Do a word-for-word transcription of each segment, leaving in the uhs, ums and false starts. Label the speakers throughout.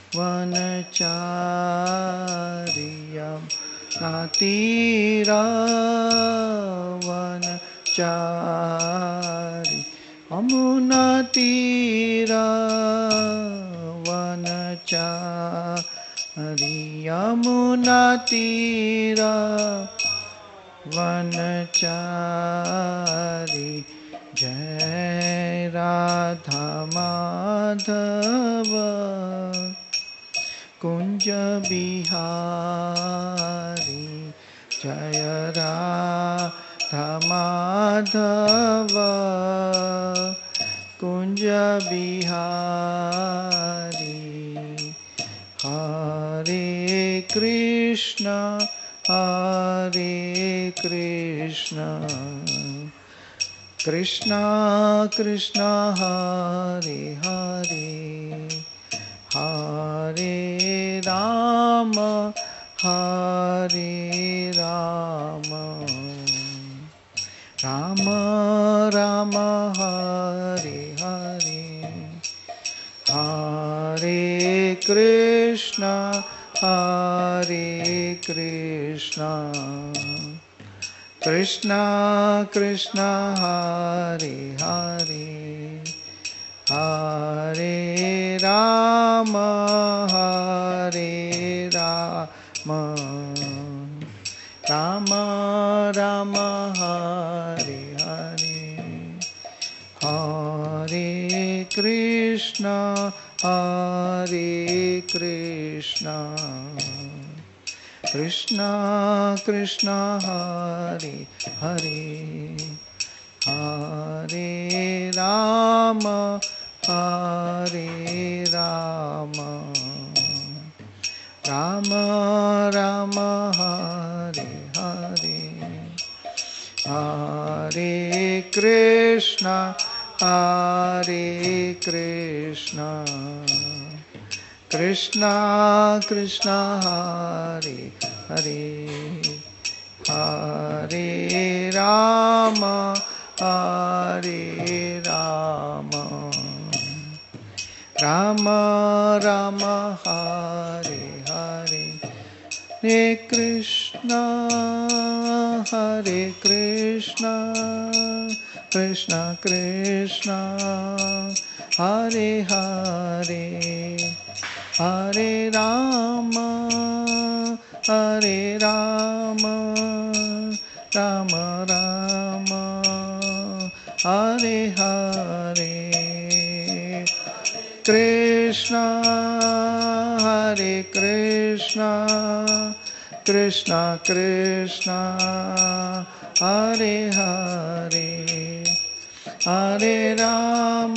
Speaker 1: वनचार्यं नातीरावनचारि यमुनातीरा वनचारि यमुनातीरा वनचारि जय राधा माधव कुंज बिहारी जय राधा माधव कुंज बिहारी हरे कृष्ण हरे कृष्ण कृष्ण कृष्ण हरे हरे हरे राम हरे राम राम राम हरे हरे हरे कृष्ण हरे कृष्ण कृष्ण कृष्ण हरे हरे हरे राम हरे राम राम राम हरे हरे हरे कृष्ण हरे कृष्ण कृष्ण कृष्ण हरे हरे हरे राम हरे राम राम राम हरे हरे हरे कृष्ण हरे कृष्ण कृष्ण कृष्ण हरे हरे हरे राम हरे राम राम राम हरे हरे हरे कृष्ण हरे कृष्ण कृष्ण कृष्ण हरे हरे हरे राम हरे राम राम राम हरे हरे कृष्ण हरे कृष्ण कृष्ण कृष्ण हरे हरे हरे राम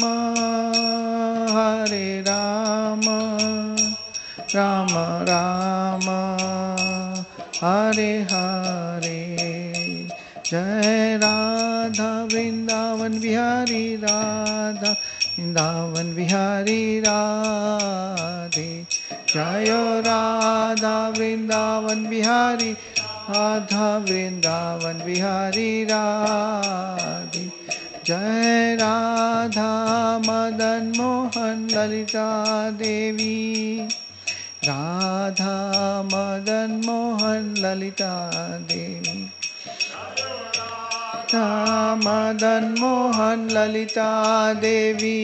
Speaker 1: हरे राम राम राम हरे हरे जय राधा वृंदावन बिहारी राधा वृंदावन बिहारी राधे जय राधा वृंदावन बिहारी राधा वृंदावन बिहारी राधे जय राधा मदन मोहन ललिता देवी राधा मदन मोहन ललिता देवी राधा मदन मोहन ललिता देवी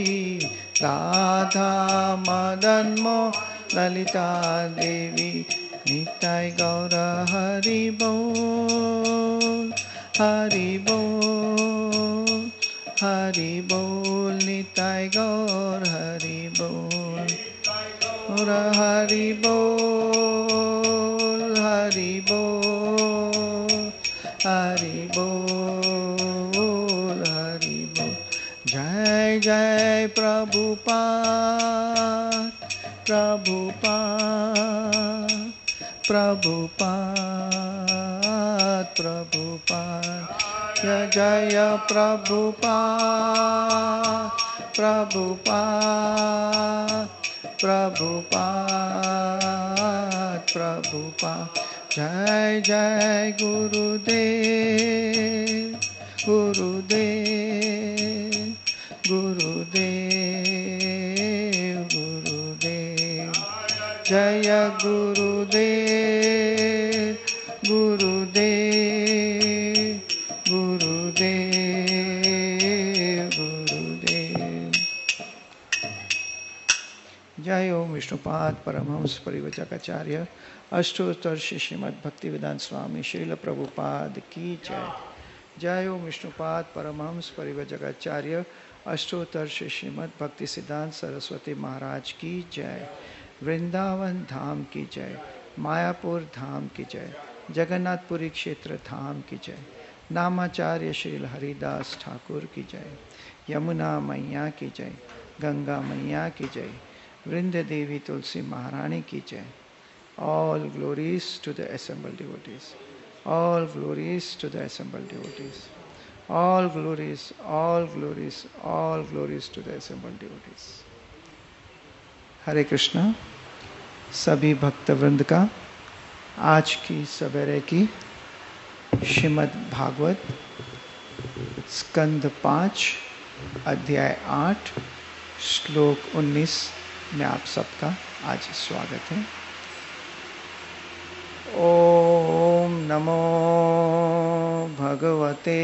Speaker 1: राधा मदन मोहन ललिता देवी निताय गौर हरि बोल हरि बोल हरि बोल निताय गौर हरि बोल और हरि बोल हरि बोल हरि बोल हरि बोल जय जय प्रभुपाद प्रभुपाद प्रभुपाद प्रभुपाद जय जय प्रभुपाद प्रभुपाद प्रभुपाद प्रभुपाद जय जय गुरुदेव गुरुदेव गुरुदेव गुरुदेव जय गुरुदेव गुरुदेव गुरुदेव गुरुदेव। जय ओम विष्णुपाद परमहंस परिव्राजकाचार्य अष्टोत्तर श्रीमद् भक्तिवेदांत स्वामी श्रील प्रभुपाद की जय। जय ओम विष्णुपाद परमहंस परिव्राजकाचार्य अष्टोत्तर श्रीमद् भक्ति सिद्धांत सरस्वती महाराज की जय। वृंदावन धाम की जय, मायापुर धाम की जय, जगन्नाथपुरी क्षेत्र धाम की जय, नामाचार्य श्रील हरिदास ठाकुर की जय, यमुना मैया की जय, गंगा मैया की जय, वृंद देवी तुलसी महारानी की जय। All glories to the assembled devotees. All glories to the assembled devotees. All glories, all glories, all glories to the assembled devotees. हरे कृष्णा। सभी भक्त वृंद का आज की सवेरे की श्रीमद् भागवत स्कंद पाँच अध्याय आठ श्लोक उन्नीस में आप सबका आज स्वागत है। ओम नमो भगवते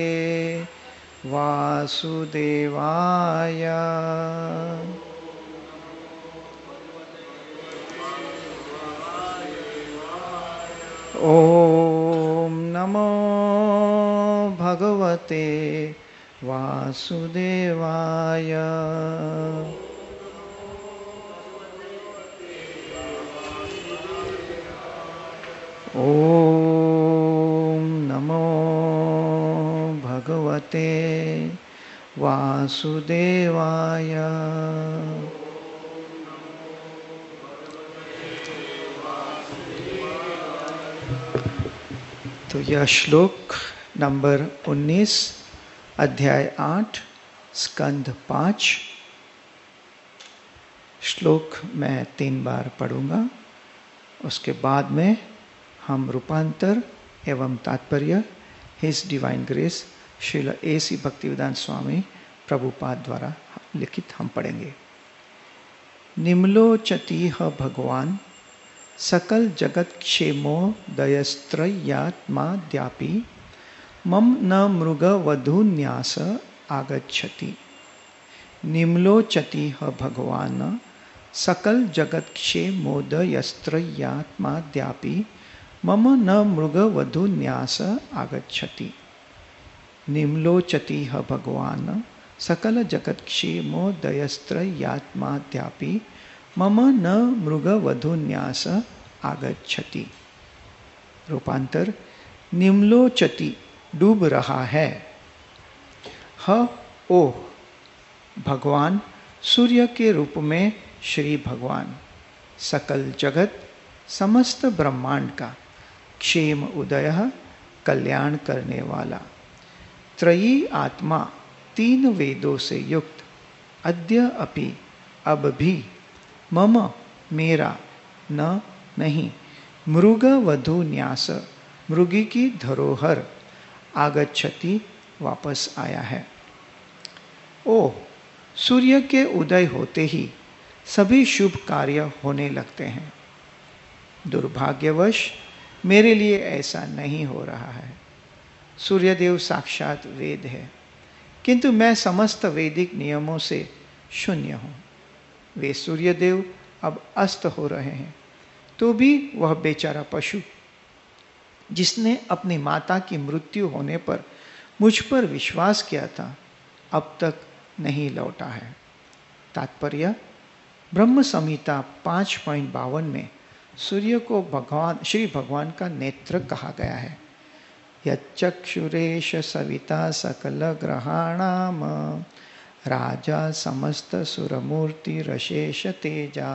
Speaker 1: वासुदेवाय। ओम नमो भगवते वासुदेवाय। ओम नमो भगवते वासुदेवाय। तो यह श्लोक नंबर उन्नीस अध्याय आठ स्कंद पाँच श्लोक मैं तीन बार पढ़ूंगा। उसके बाद में हम रूपांतर एवं तात्पर्य his divine grace Srila A C Bhaktivedanta Swami Prabhupada द्वारा लिखित हम पढ़ेंगे। निम्लोचतीह भगवान सकल जगत क्षेमो दयस्त्रयात्माद्यापि मम न मृग वधून्यास आगच्छति। निम्लोचतीह भगवान सकल जगत क्षेमोदयस्त्रयात्माद्यापि मम न मृग वधून्यास आगच्छति। निम्लोचतीह भगवान सकल जगत क्षेमोदयस्त्रयात्माद्यापि मम न मृग वधून्यास आगच्छति। रूपांतर निम्लोचति डूब रहा है। ह ओह भगवान सूर्य के रूप में श्री भगवान सकल जगत समस्त ब्रह्मांड का क्षेम उदय कल्याण करने वाला त्रयी आत्मा तीन वेदों से युक्त अद्य अपि अब भी मम मेरा न नहीं मृग वधू न्यास मृगी की धरोहर आगच्छति वापस आया है। ओह सूर्य के उदय होते ही सभी शुभ कार्य होने लगते हैं। दुर्भाग्यवश मेरे लिए ऐसा नहीं हो रहा है। सूर्यदेव साक्षात वेद है, किंतु मैं समस्त वैदिक नियमों से शून्य हूँ। वे सूर्यदेव अब अस्त हो रहे हैं, तो भी वह बेचारा पशु जिसने अपनी माता की मृत्यु होने पर मुझ पर विश्वास किया था, अब तक नहीं लौटा है। तात्पर्य ब्रह्म संहिता पाँच पॉइंट बावन में सूर्य को भगवान श्री भगवान का नेत्र कहा गया है। यच्चक्षुरेश सविता सकल ग्रहाणाम राजा समस्त सुरमूर्ति रशेष तेजा।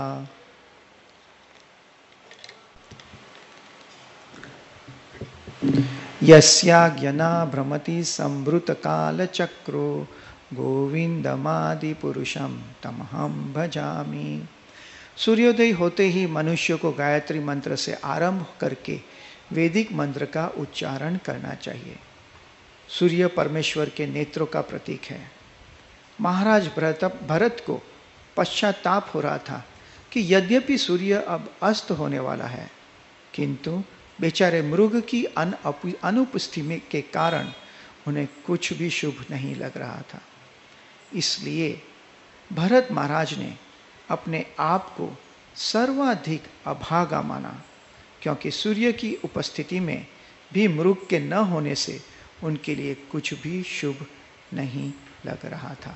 Speaker 1: यस्याज्ञना भ्रमति संभृत काल चक्रो गोविंदमादि पुरुषम तमहम भजामि। सूर्योदय होते ही मनुष्य को गायत्री मंत्र से आरंभ करके वैदिक मंत्र का उच्चारण करना चाहिए। सूर्य परमेश्वर के नेत्रों का प्रतीक है। महाराज भरत भरत को पश्चाताप हो रहा था कि यद्यपि सूर्य अब अस्त होने वाला है, किंतु बेचारे मृग की अनुपस्थिति के कारण उन्हें कुछ भी शुभ नहीं लग रहा था। इसलिए भरत महाराज ने अपने आप को सर्वाधिक अभागा माना, क्योंकि सूर्य की उपस्थिति में भी मृग के न होने से उनके लिए कुछ भी शुभ नहीं लग रहा था।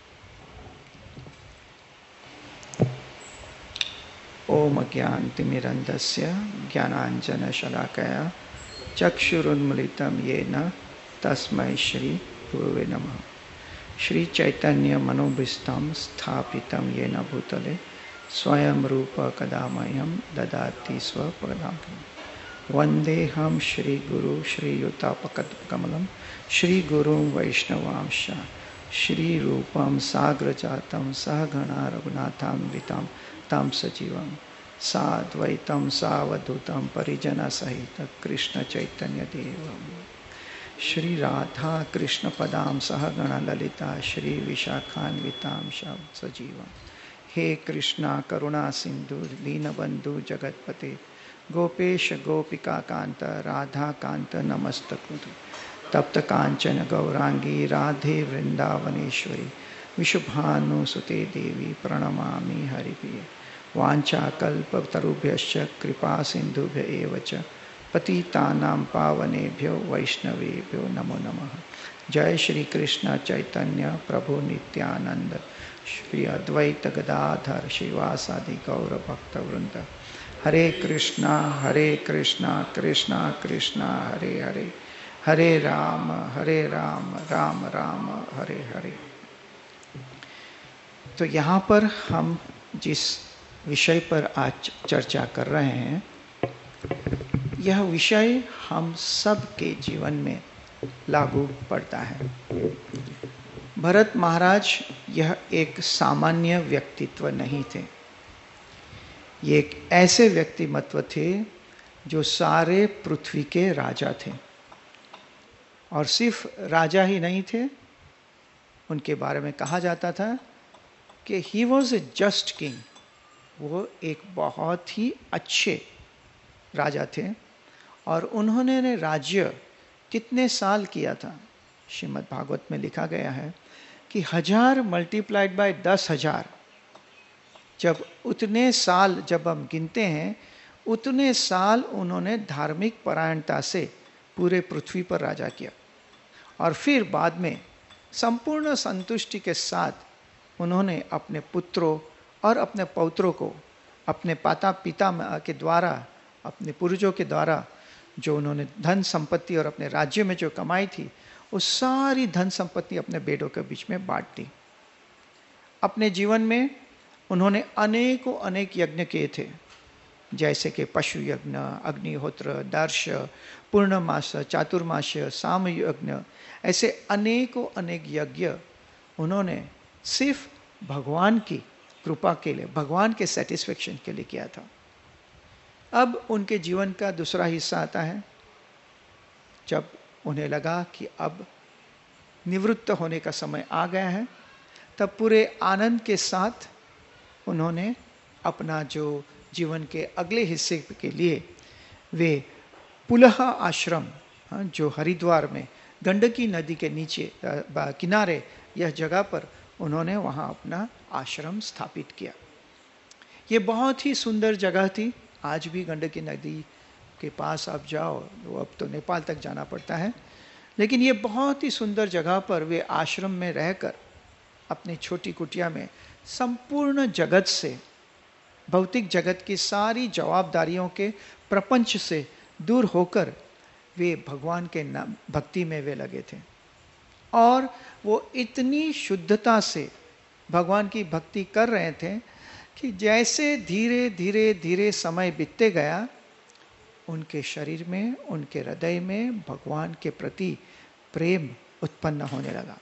Speaker 1: ओम ज्ञानतिमिरन्धस्य ज्ञानाञ्जनशलाकया चक्षुरुन्मीलितं येन तस्मै श्री गुरुवे नमः। श्री चैतन्य मनोभीष्टं स्थापितं येन भूतले स्वयं रूप कदा मह्यं ददाति स्वपदान्तिकम्। वन्देऽहं श्री गुरु श्रीयुतापकमलं श्री गुरुं वैष्णवांश श्री रूपं साग्रजातं सहगणा रघुनाथान्वितं तं सजीवं साद्वैतं सावधूतं परिजनसहित कृष्ण चैतन्य देवं श्री राधा कृष्ण पदां सहगणा ललिता श्री विशाखान्वितां सजीवं। हे कृष्णा करुणा सिंधु दीनबंधु जगतपते गोपेश गोपिका कांत राधा कांत नमस्तकुरु। तप्त कांचन गौरांगी राधे वृंदावनेश्वरी विशुभानुसुते देवी प्रणमामि हरिप्रिये। वाञ्छाकल्पतरुभ्यश्च कृपा सिन्धुभ्य एव च पतितानां पावनेभ्यो वैष्णवेभ्यो नमो नमः। जय श्री कृष्ण चैतन्य प्रभु नित्यानंद श्री अद्वैत गदाधर श्रीवासादि गौर भक्त वृंद। हरे कृष्णा हरे कृष्णा कृष्णा कृष्णा हरे हरे हरे राम हरे राम राम राम हरे हरे। तो यहाँ पर हम जिस विषय पर आज चर्चा कर रहे हैं, यह विषय हम सब के जीवन में लागू पड़ता है। भरत महाराज यह एक सामान्य व्यक्तित्व नहीं थे। ये एक ऐसे व्यक्तिमत्व थे जो सारे पृथ्वी के राजा थे, और सिर्फ राजा ही नहीं थे, उनके बारे में कहा जाता था कि he was a just king. वो एक बहुत ही अच्छे राजा थे, और उन्होंने राज्य कितने साल किया था, श्रीमद् भागवत में लिखा गया है कि हजार मल्टीप्लाइड बाय दस हजार, जब उतने साल जब हम गिनते हैं, उतने साल उन्होंने धार्मिक परायणता से पूरे पृथ्वी पर राजा किया। और फिर बाद में संपूर्ण संतुष्टि के साथ उन्होंने अपने पुत्रों और अपने पौत्रों को अपने माता पिता के द्वारा, अपने पूर्वजों के द्वारा जो उन्होंने धन संपत्ति और अपने राज्य में जो कमाई थी, वो सारी धन संपत्ति अपने बेटों के बीच में बांट दी। अपने जीवन में उन्होंने अनेकों अनेक यज्ञ किए थे, जैसे कि पशु यज्ञ, अग्निहोत्र, दर्श, पूर्णमास, चातुर्मास, साम यज्ञ, ऐसे अनेकों अनेक यज्ञ उन्होंने सिर्फ भगवान की कृपा के लिए, भगवान के सेटिस्फेक्शन के लिए किया था। अब उनके जीवन का दूसरा हिस्सा आता है, जब उन्हें लगा कि अब निवृत्त होने का समय आ गया है। तब पूरे आनंद के साथ उन्होंने अपना जो जीवन के अगले हिस्से के लिए वे पुलह आश्रम, जो हरिद्वार में गंडकी नदी के नीचे किनारे यह जगह पर उन्होंने वहाँ अपना आश्रम स्थापित किया। ये बहुत ही सुंदर जगह थी। आज भी गंडकी नदी के पास आप जाओ, वो अब तो नेपाल तक जाना पड़ता है, लेकिन ये बहुत ही सुंदर जगह पर वे आश्रम में रहकर अपनी छोटी कुटिया में संपूर्ण जगत से, भौतिक जगत की सारी जवाबदारियों के प्रपंच से दूर होकर वे भगवान के नाम भक्ति में वे लगे थे। और वो इतनी शुद्धता से भगवान की भक्ति कर रहे थे कि जैसे धीरे धीरे धीरे समय बीतते गया, उनके शरीर में, उनके हृदय में भगवान के प्रति प्रेम उत्पन्न होने लगा।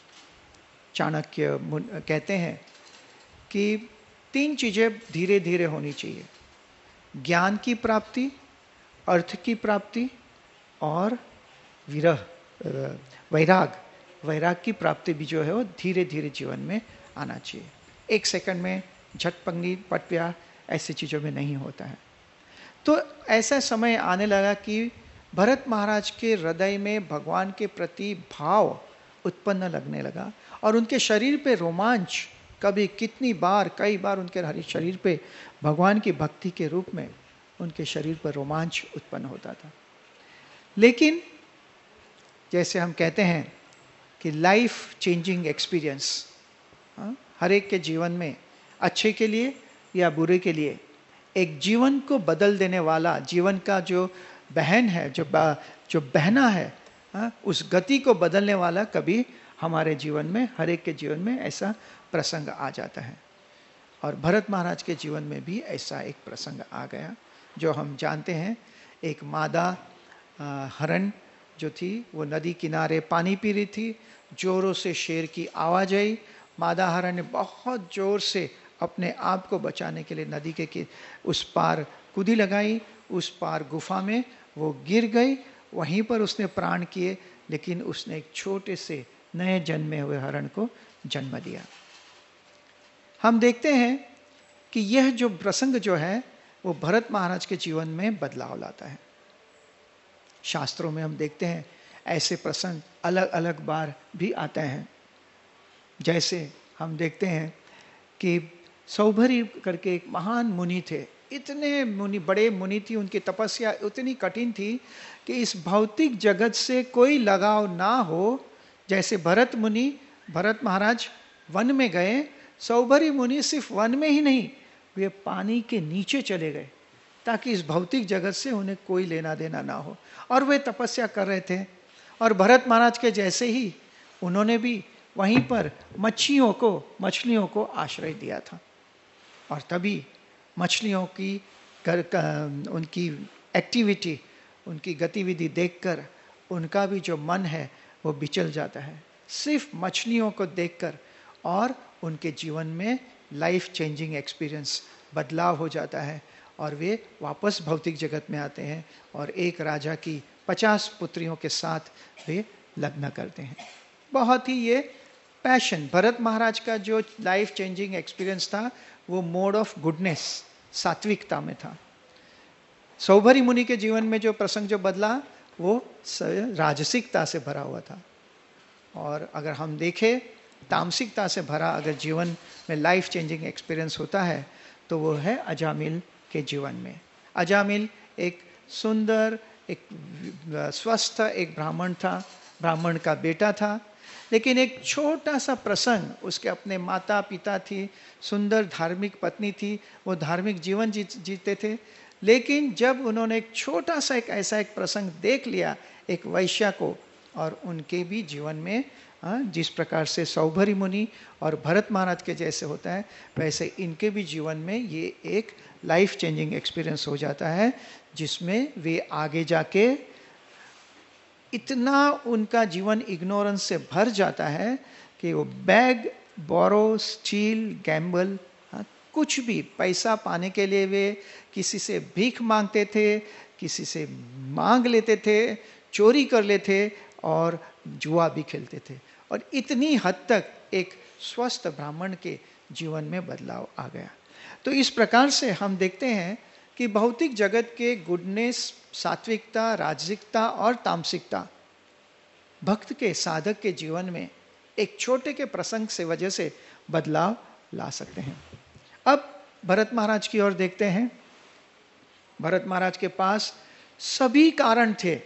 Speaker 1: चाणक्य कहते हैं कि तीन चीजें धीरे धीरे होनी चाहिए: ज्ञान की प्राप्ति, अर्थ की प्राप्ति और विरह, वैराग। वैराग की प्राप्ति भी जो है वो धीरे धीरे जीवन में आना चाहिए। एक सेकंड में झटपंगी पटव्या ऐसी चीज़ों में नहीं होता है। तो ऐसा समय आने लगा कि भरत महाराज के हृदय में भगवान के प्रति भाव उत्पन्न लगने लगा और उनके शरीर पे रोमांच, कभी कितनी बार कई बार उनके हर शरीर पे भगवान की भक्ति के रूप में उनके शरीर पर रोमांच उत्पन्न होता था। लेकिन जैसे हम कहते हैं कि लाइफ चेंजिंग एक्सपीरियंस, हर एक के जीवन में अच्छे के लिए या बुरे के लिए एक जीवन को बदल देने वाला, जीवन का जो बहन है, जो जो बहना है, हा? उस गति को बदलने वाला कभी हमारे जीवन में, हर एक के जीवन में ऐसा प्रसंग आ जाता है। और भरत महाराज के जीवन में भी ऐसा एक प्रसंग आ गया, जो हम जानते हैं। एक मादा हरण जो थी वो नदी किनारे पानी पी रही थी, जोरों से शेर की आवाज़ आई। मादा हरण ने बहुत जोर से अपने आप को बचाने के लिए नदी के उस पार कूदी लगाई। उस पार गुफा में वो गिर गई, वहीं पर उसने प्राण किए, लेकिन उसने एक छोटे से नए जन्मे हुए हरण को जन्म दिया। हम देखते हैं कि यह जो प्रसंग जो है वो भरत महाराज के जीवन में बदलाव लाता है। शास्त्रों में हम देखते हैं ऐसे प्रसंग अलग अलग बार भी आते हैं। जैसे हम देखते हैं कि सौभरी करके एक महान मुनि थे, इतने मुनि, बड़े मुनि थी, उनकी तपस्या उतनी कठिन थी कि इस भौतिक जगत से कोई लगाव ना हो। जैसे भरत मुनि, भरत महाराज वन में गए, सौभरी मुनि सिर्फ वन में ही नहीं, वे पानी के नीचे चले गए ताकि इस भौतिक जगत से उन्हें कोई लेना देना ना हो, और वे तपस्या कर रहे थे। और भरत महाराज के जैसे ही उन्होंने भी वहीं पर मच्छियों को मछलियों को आश्रय दिया था। और तभी मछलियों की कर, कर, उनकी एक्टिविटी, उनकी गतिविधि देखकर उनका भी जो मन है वो बिचल जाता है, सिर्फ मछलियों को देखकर, और उनके जीवन में लाइफ चेंजिंग एक्सपीरियंस, बदलाव हो जाता है और वे वापस भौतिक जगत में आते हैं और एक राजा की पचास पुत्रियों के साथ वे लग्न करते हैं। बहुत ही ये पैशन, भरत महाराज का जो लाइफ चेंजिंग एक्सपीरियंस था वो मोड ऑफ गुडनेस, सात्विकता में था। सौभरी मुनि के जीवन में जो प्रसंग जो बदला वो राजसिकता से भरा हुआ था। और अगर हम देखें तामसिकता से भरा अगर जीवन में लाइफ चेंजिंग एक्सपीरियंस होता है तो वो है अजामिल के जीवन में। अजामिल एक सुंदर, एक स्वस्थ एक ब्राह्मण था, ब्राह्मण का बेटा था, लेकिन एक छोटा सा प्रसंग, उसके अपने माता पिता थी, सुंदर धार्मिक पत्नी थी, वो धार्मिक जीवन जी, जीते थे। लेकिन जब उन्होंने एक छोटा सा एक ऐसा एक प्रसंग देख लिया एक वैश्या को, और उनके भी जीवन में जिस प्रकार से सौभरी मुनि और भरत महाराज के जैसे होता है, वैसे इनके भी जीवन में ये एक लाइफ चेंजिंग एक्सपीरियंस हो जाता है, जिसमें वे आगे जाके इतना उनका जीवन इग्नोरेंस से भर जाता है कि वो बैग, बोरो, स्टील, गैम्बल, कुछ भी पैसा पाने के लिए वे किसी से भीख मांगते थे, किसी से मांग लेते थे, चोरी कर लेते और जुआ भी खेलते थे। और इतनी हद तक एक स्वस्थ ब्राह्मण के जीवन में बदलाव आ गया। तो इस प्रकार से हम देखते हैं कि भौतिक जगत के गुडनेस, सात्विकता, राजसिकता और तामसिकता भक्त के, साधक के जीवन में एक छोटे के प्रसंग से वजह से बदलाव ला सकते हैं। अब भरत महाराज की ओर देखते हैं। भरत महाराज के पास सभी कारण थे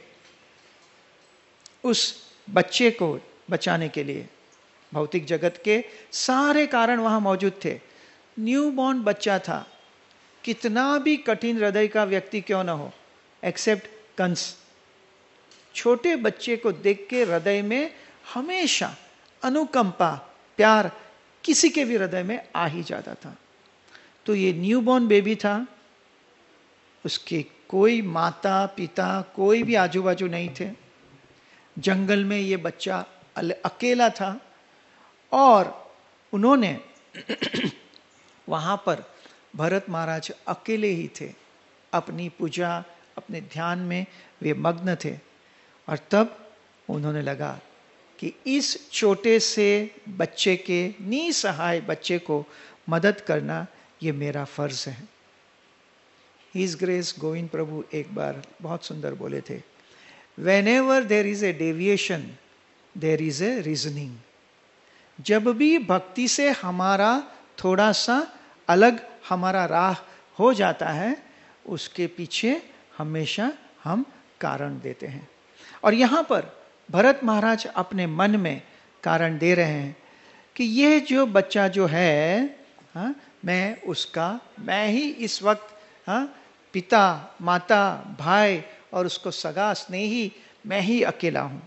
Speaker 1: उस बच्चे को बचाने के लिए। भौतिक जगत के सारे कारण वहां मौजूद थे। न्यूबॉर्न बच्चा था, कितना भी कठिन हृदय का व्यक्ति क्यों ना हो, एक्सेप्ट कंस, छोटे बच्चे को देख के हृदय में हमेशा अनुकंपा, प्यार किसी के भी हृदय में आ ही जाता था। तो ये न्यूबॉर्न बेबी था, उसके कोई माता पिता कोई भी आजू बाजू नहीं थे, जंगल में ये बच्चा अकेला था, और उन्होंने वहां पर भरत महाराज अकेले ही थे, अपनी पूजा, अपने ध्यान में वे मग्न थे। और तब उन्होंने लगा कि इस छोटे से बच्चे के, निसहाय बच्चे को मदद करना ये मेरा फर्ज है। हिज ग्रेस गोविंद प्रभु एक बार बहुत सुंदर बोले थे, Whenever there is a deviation, there is a reasoning. जब भी भक्ति से हमारा थोड़ा सा अलग हमारा राह हो जाता है, उसके पीछे हमेशा हम कारण देते हैं। और यहाँ पर भरत महाराज अपने मन में कारण दे रहे हैं कि यह जो बच्चा जो है, हाँ, मैं उसका, मैं ही इस वक्त, हाँ, पिता माता भाई और उसको सगा स्नेही मैं ही अकेला हूं।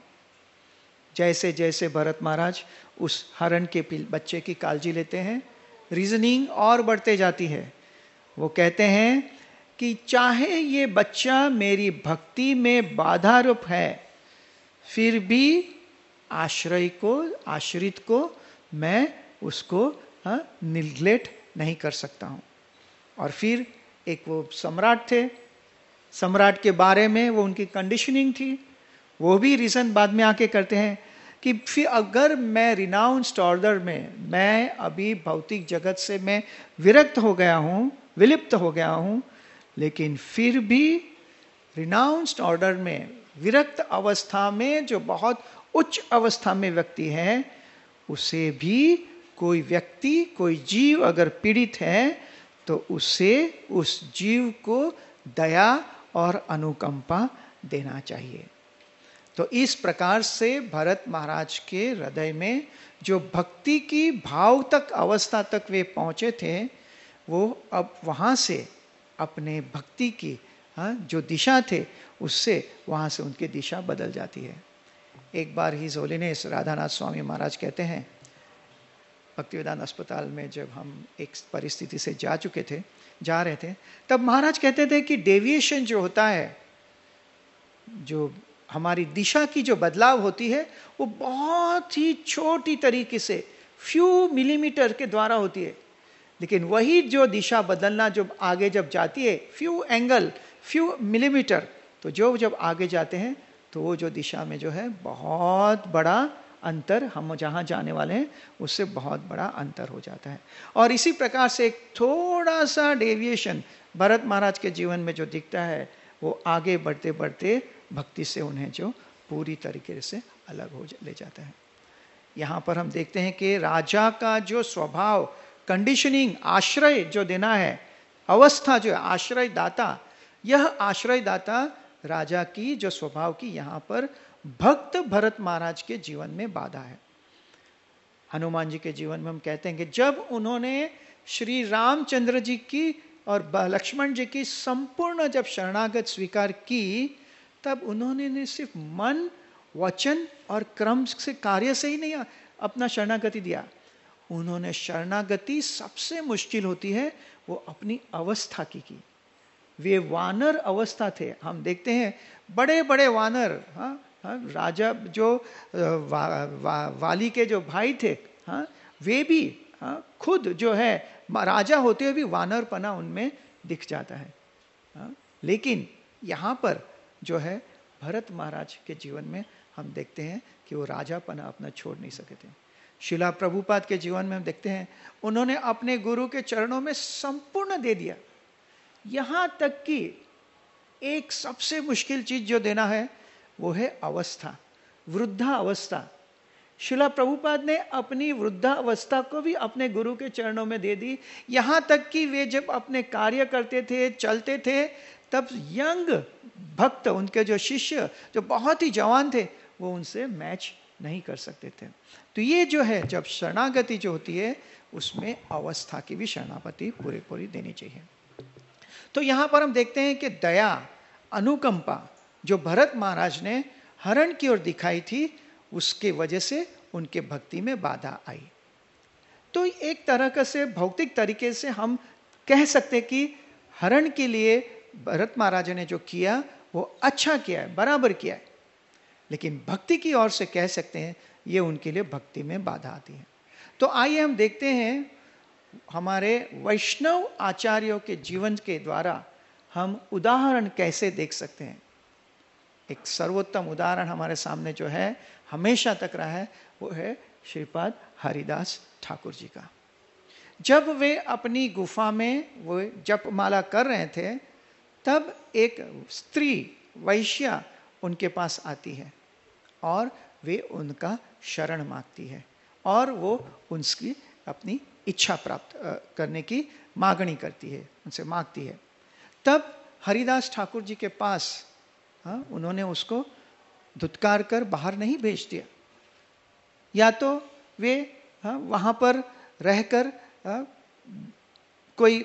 Speaker 1: जैसे जैसे भरत महाराज उस हरण के बच्चे की काळजी लेते हैं, रीजनिंग और बढ़ते जाती है। वो कहते हैं कि चाहे ये बच्चा मेरी भक्ति में बाधा रूप है, फिर भी आश्रय को, आश्रित को मैं उसको निग्लेक्ट नहीं कर सकता हूं। और फिर एक वो सम्राट थे, सम्राट के बारे में वो उनकी कंडीशनिंग थी, वो भी रीजन बाद में आके करते हैं कि फिर अगर मैं रिनाउंस्ड ऑर्डर में, मैं अभी भौतिक जगत से मैं विरक्त हो गया हूं, विलिप्त हो गया हूं, लेकिन फिर भी रिनाउंस्ड ऑर्डर में, विरक्त अवस्था में जो बहुत उच्च अवस्था में व्यक्ति है, उसे भी कोई व्यक्ति, कोई जीव अगर पीड़ित है तो उसे, उस जीव को दया और अनुकंपा देना चाहिए। तो इस प्रकार से भरत महाराज के हृदय में जो भक्ति की भाव तक अवस्था तक वे पहुंचे थे, वो अब वहां से अपने भक्ति की, हाँ, जो दिशा थे उससे वहां से उनकी दिशा बदल जाती है। एक बार हिज होलीनेस राधानाथ स्वामी महाराज कहते हैं, भक्तिवेदांत अस्पताल में जब हम एक परिस्थिति से जा चुके थे, जा रहे थे, तब महाराज कहते थे कि डेविएशन जो होता है, जो हमारी दिशा की जो बदलाव होती है, वो बहुत ही छोटी तरीके से, फ्यू मिलीमीटर के द्वारा होती है। लेकिन वही जो दिशा बदलना जो आगे जब जाती है, फ्यू एंगल, फ्यू मिलीमीटर, तो जो जब आगे जाते हैं तो वो जो दिशा में जो है बहुत बड़ा अंतर, हम जहाँ जाने वाले हैं उससे बहुत बड़ा अंतर हो जाता है। और इसी प्रकार से एक थोड़ा सा डेविएशन भरत महाराज के जीवन में जो दिखता है, वो आगे बढ़ते बढ़ते भक्ति से उन्हें जो पूरी तरीके से अलग हो ले जाता है। यहाँ पर हम देखते हैं कि राजा का जो स्वभाव, कंडीशनिंग, आश्रय जो देना है, अवस्था जो है आश्रय दाता, यह आश्रय दाता राजा की जो स्वभाव की यहाँ पर भक्त भरत महाराज के जीवन में बाधा है। हनुमान जी के जीवन में हम कहते हैं कि जब उन्होंने श्री रामचंद्र जी की और लक्ष्मण जी की संपूर्ण जब शरणागत स्वीकार की, तब उन्होंने ने सिर्फ मन, वचन और क्रम से, कार्य से ही नहीं अपना शरणागति दिया। उन्होंने शरणागति सबसे मुश्किल होती है वो अपनी अवस्था की की। वे वानर अवस्था थे। हम देखते हैं बड़े बड़े वानर, हाँ, हाँ, राजा जो वा, वा, वाली के जो भाई थे, हाँ, वे भी, हाँ, खुद जो है राजा होते हुए भी वानरपना उनमें दिख जाता है। हाँ, लेकिन यहाँ पर जो है भरत महाराज के जीवन में हम देखते हैं कि वो राजापना अपना छोड़ नहीं सके थे। शिला प्रभुपाद के जीवन में हम देखते हैं उन्होंने अपने गुरु के चरणों में संपूर्ण दे दिया। यहाँ तक कि एक सबसे मुश्किल चीज जो देना है वो है अवस्था, वृद्धा अवस्था। शिला प्रभुपाद ने अपनी वृद्धा अवस्था को भी अपने गुरु के चरणों में दे दी। यहाँ तक कि वे जब अपने कार्य करते थे, चलते थे, तब यंग भक्त, उनके जो शिष्य जो बहुत ही जवान थे, वो उनसे मैच नहीं कर सकते थे। तो ये जो है, जब शरणागति जो होती है उसमें अवस्था की भी शरणागति पूरी पूरी देनी चाहिए। तो यहाँ पर हम देखते हैं कि दया, अनुकंपा जो भरत महाराज ने हरण की ओर दिखाई थी, उसके वजह से उनके भक्ति में बाधा आई। तो एक तरह का से भौतिक तरीके से हम कह सकते कि हरण के लिए भरत महाराज ने जो किया वो अच्छा किया है, बराबर किया है। लेकिन भक्ति की ओर से कह सकते हैं ये उनके लिए भक्ति में बाधा आती है। तो आइए हम देखते हैं हमारे वैष्णव आचार्यों के जीवन के द्वारा हम उदाहरण कैसे देख सकते हैं। एक सर्वोत्तम उदाहरण हमारे सामने जो है हमेशा तक रहा है, वो है श्रीपाद हरिदास ठाकुर जी का। जब वे अपनी गुफा में वो जप माला कर रहे थे, तब एक स्त्री वैश्या उनके पास आती है और वे उनका शरण मांगती है और वो उनकी अपनी इच्छा प्राप्त करने की मांगनी करती है, उनसे मांगती है। तब हरिदास ठाकुर जी के पास हाँ, उन्होंने उसको धुतकार कर बाहर नहीं भेज दिया, या तो वे हाँ, वहाँ पर रहकर हाँ, कोई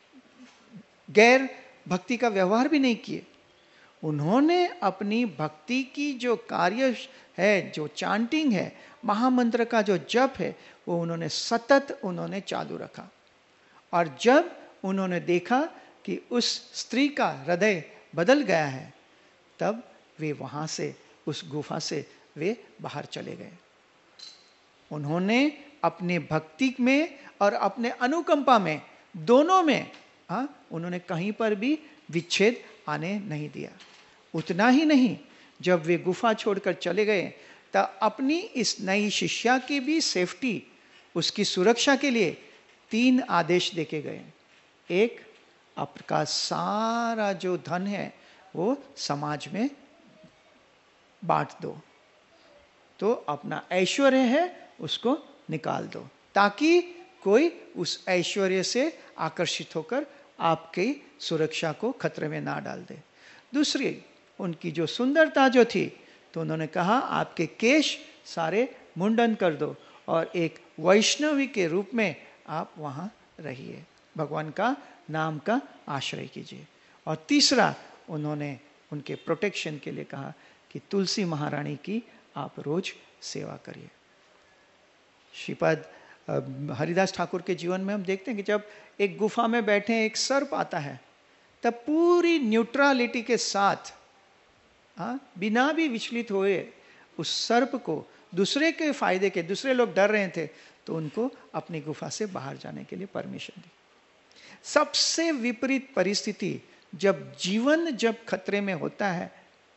Speaker 1: गैर भक्ति का व्यवहार भी नहीं किए। उन्होंने अपनी भक्ति की जो कार्य है, जो चांटिंग है, महामंत्र का जो जप है, वो उन्होंने सतत उन्होंने चालू रखा। और जब उन्होंने देखा कि उस स्त्री का हृदय बदल गया है, तब वे वहां से, उस गुफा से वे बाहर चले गए। उन्होंने अपने भक्ति में और अपने अनुकंपा में, दोनों में हाँ, उन्होंने कहीं पर भी विच्छेद आने नहीं दिया। उतना ही नहीं, जब वे गुफा छोड़कर चले गए तब अपनी इस नई शिष्या की भी सेफ्टी, उसकी सुरक्षा के लिए तीन आदेश देके गए। एक, आपका सारा जो धन है वो समाज में बांट दो, तो अपना ऐश्वर्य है उसको निकाल दो, ताकि कोई उस ऐश्वर्य से आकर्षित होकर आपकी सुरक्षा को खतरे में ना डाल दे। दूसरी, उनकी जो सुंदरता जो थी, तो उन्होंने कहा आपके केश सारे मुंडन कर दो और एक वैष्णवी के रूप में आप वहाँ रहिए, भगवान का नाम का आश्रय कीजिए। और तीसरा, उन्होंने उनके प्रोटेक्शन के लिए कहा कि तुलसी महारानी की आप रोज सेवा करिए। श्रीपाद हरिदास ठाकुर के जीवन में हम देखते हैं कि जब एक गुफा में बैठे एक सर्प आता है, तब पूरी न्यूट्रलिटी के साथ हाँ, बिना भी विचलित हुए उस सर्प को, दूसरे के फायदे के, दूसरे लोग डर रहे थे तो उनको अपनी गुफा से बाहर जाने के लिए परमिशन दी। सबसे विपरीत परिस्थिति, जब जीवन जब खतरे में होता है,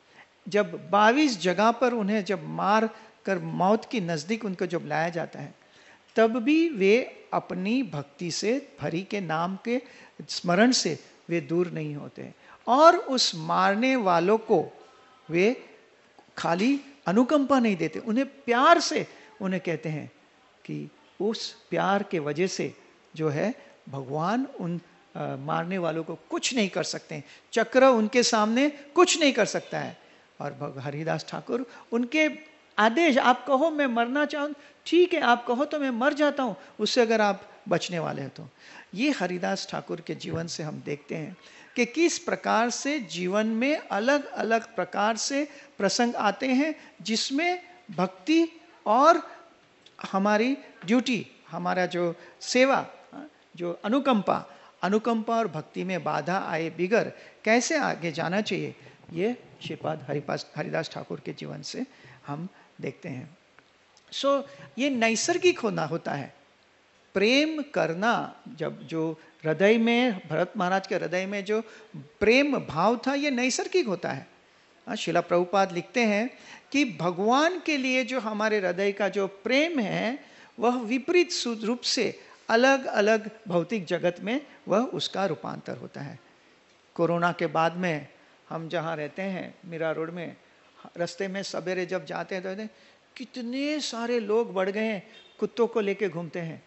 Speaker 1: जब बाईस जगह पर उन्हें जब मार कर मौत की नजदीक उनको जब लाया जाता है, तब भी वे अपनी भक्ति से, हरि के नाम के स्मरण से वे दूर नहीं होते। और उस मारने वालों को वे खाली अनुकंपा नहीं देते, उन्हें प्यार से उन्हें कहते हैं कि उस प्यार के वजह से जो है भगवान उन आ, मारने वालों को कुछ नहीं कर सकते, चक्र उनके सामने कुछ नहीं कर सकता है। और हरिदास ठाकुर उनके आदेश, आप कहो मैं मरना चाहूँ, ठीक है, आप कहो तो मैं मर जाता हूँ, उससे अगर आप बचने वाले हैं तो। ये हरिदास ठाकुर के जीवन से हम देखते हैं कि किस प्रकार से जीवन में अलग अलग प्रकार से प्रसंग आते हैं, जिसमें भक्ति और हमारी ड्यूटी, हमारा जो सेवा, जो अनुकंपा अनुकंपा और भक्ति में बाधा आए बिगर कैसे आगे जाना चाहिए, ये श्रीपाद हरिपास हरिदास ठाकुर के जीवन से हम देखते हैं। सो so, ये नैसर्गिक होना होता है, प्रेम करना। जब जो हृदय में, भरत महाराज के हृदय में जो प्रेम भाव था, ये नैसर्गिक होता है। शिला प्रभुपाद लिखते हैं कि भगवान के लिए जो हमारे हृदय का जो प्रेम है, वह विपरीत रूप से अलग अलग भौतिक जगत में वह उसका रूपांतर होता है। कोरोना के बाद में हम जहाँ रहते हैं, मीरा रोड में, रास्ते में सवेरे जब जाते हैं तो कितने सारे लोग बढ़ गए हैं, कुत्तों को लेके घूमते हैं।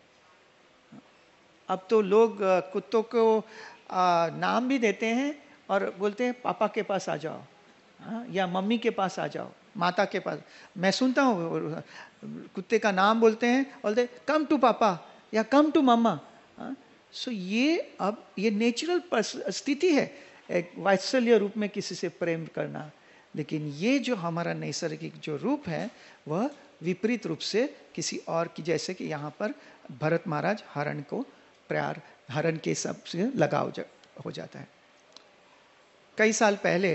Speaker 1: अब तो लोग कुत्तों को नाम भी देते हैं और बोलते हैं पापा के पास आ जाओ, या मम्मी के पास आ जाओ, माता के पास। मैं सुनता हूँ कुत्ते का नाम बोलते हैं, बोलते कम टू पापा या कम टू मम्मा। सो ये अब ये नेचुरल स्थिति है, एक वात्सल्य रूप में किसी से प्रेम करना। लेकिन ये जो हमारा नैसर्गिक जो रूप है, वह विपरीत रूप से किसी और की, जैसे कि यहाँ पर भरत महाराज हरण को प्यार, हरण के सब से लगाव जा, हो जाता है। कई साल पहले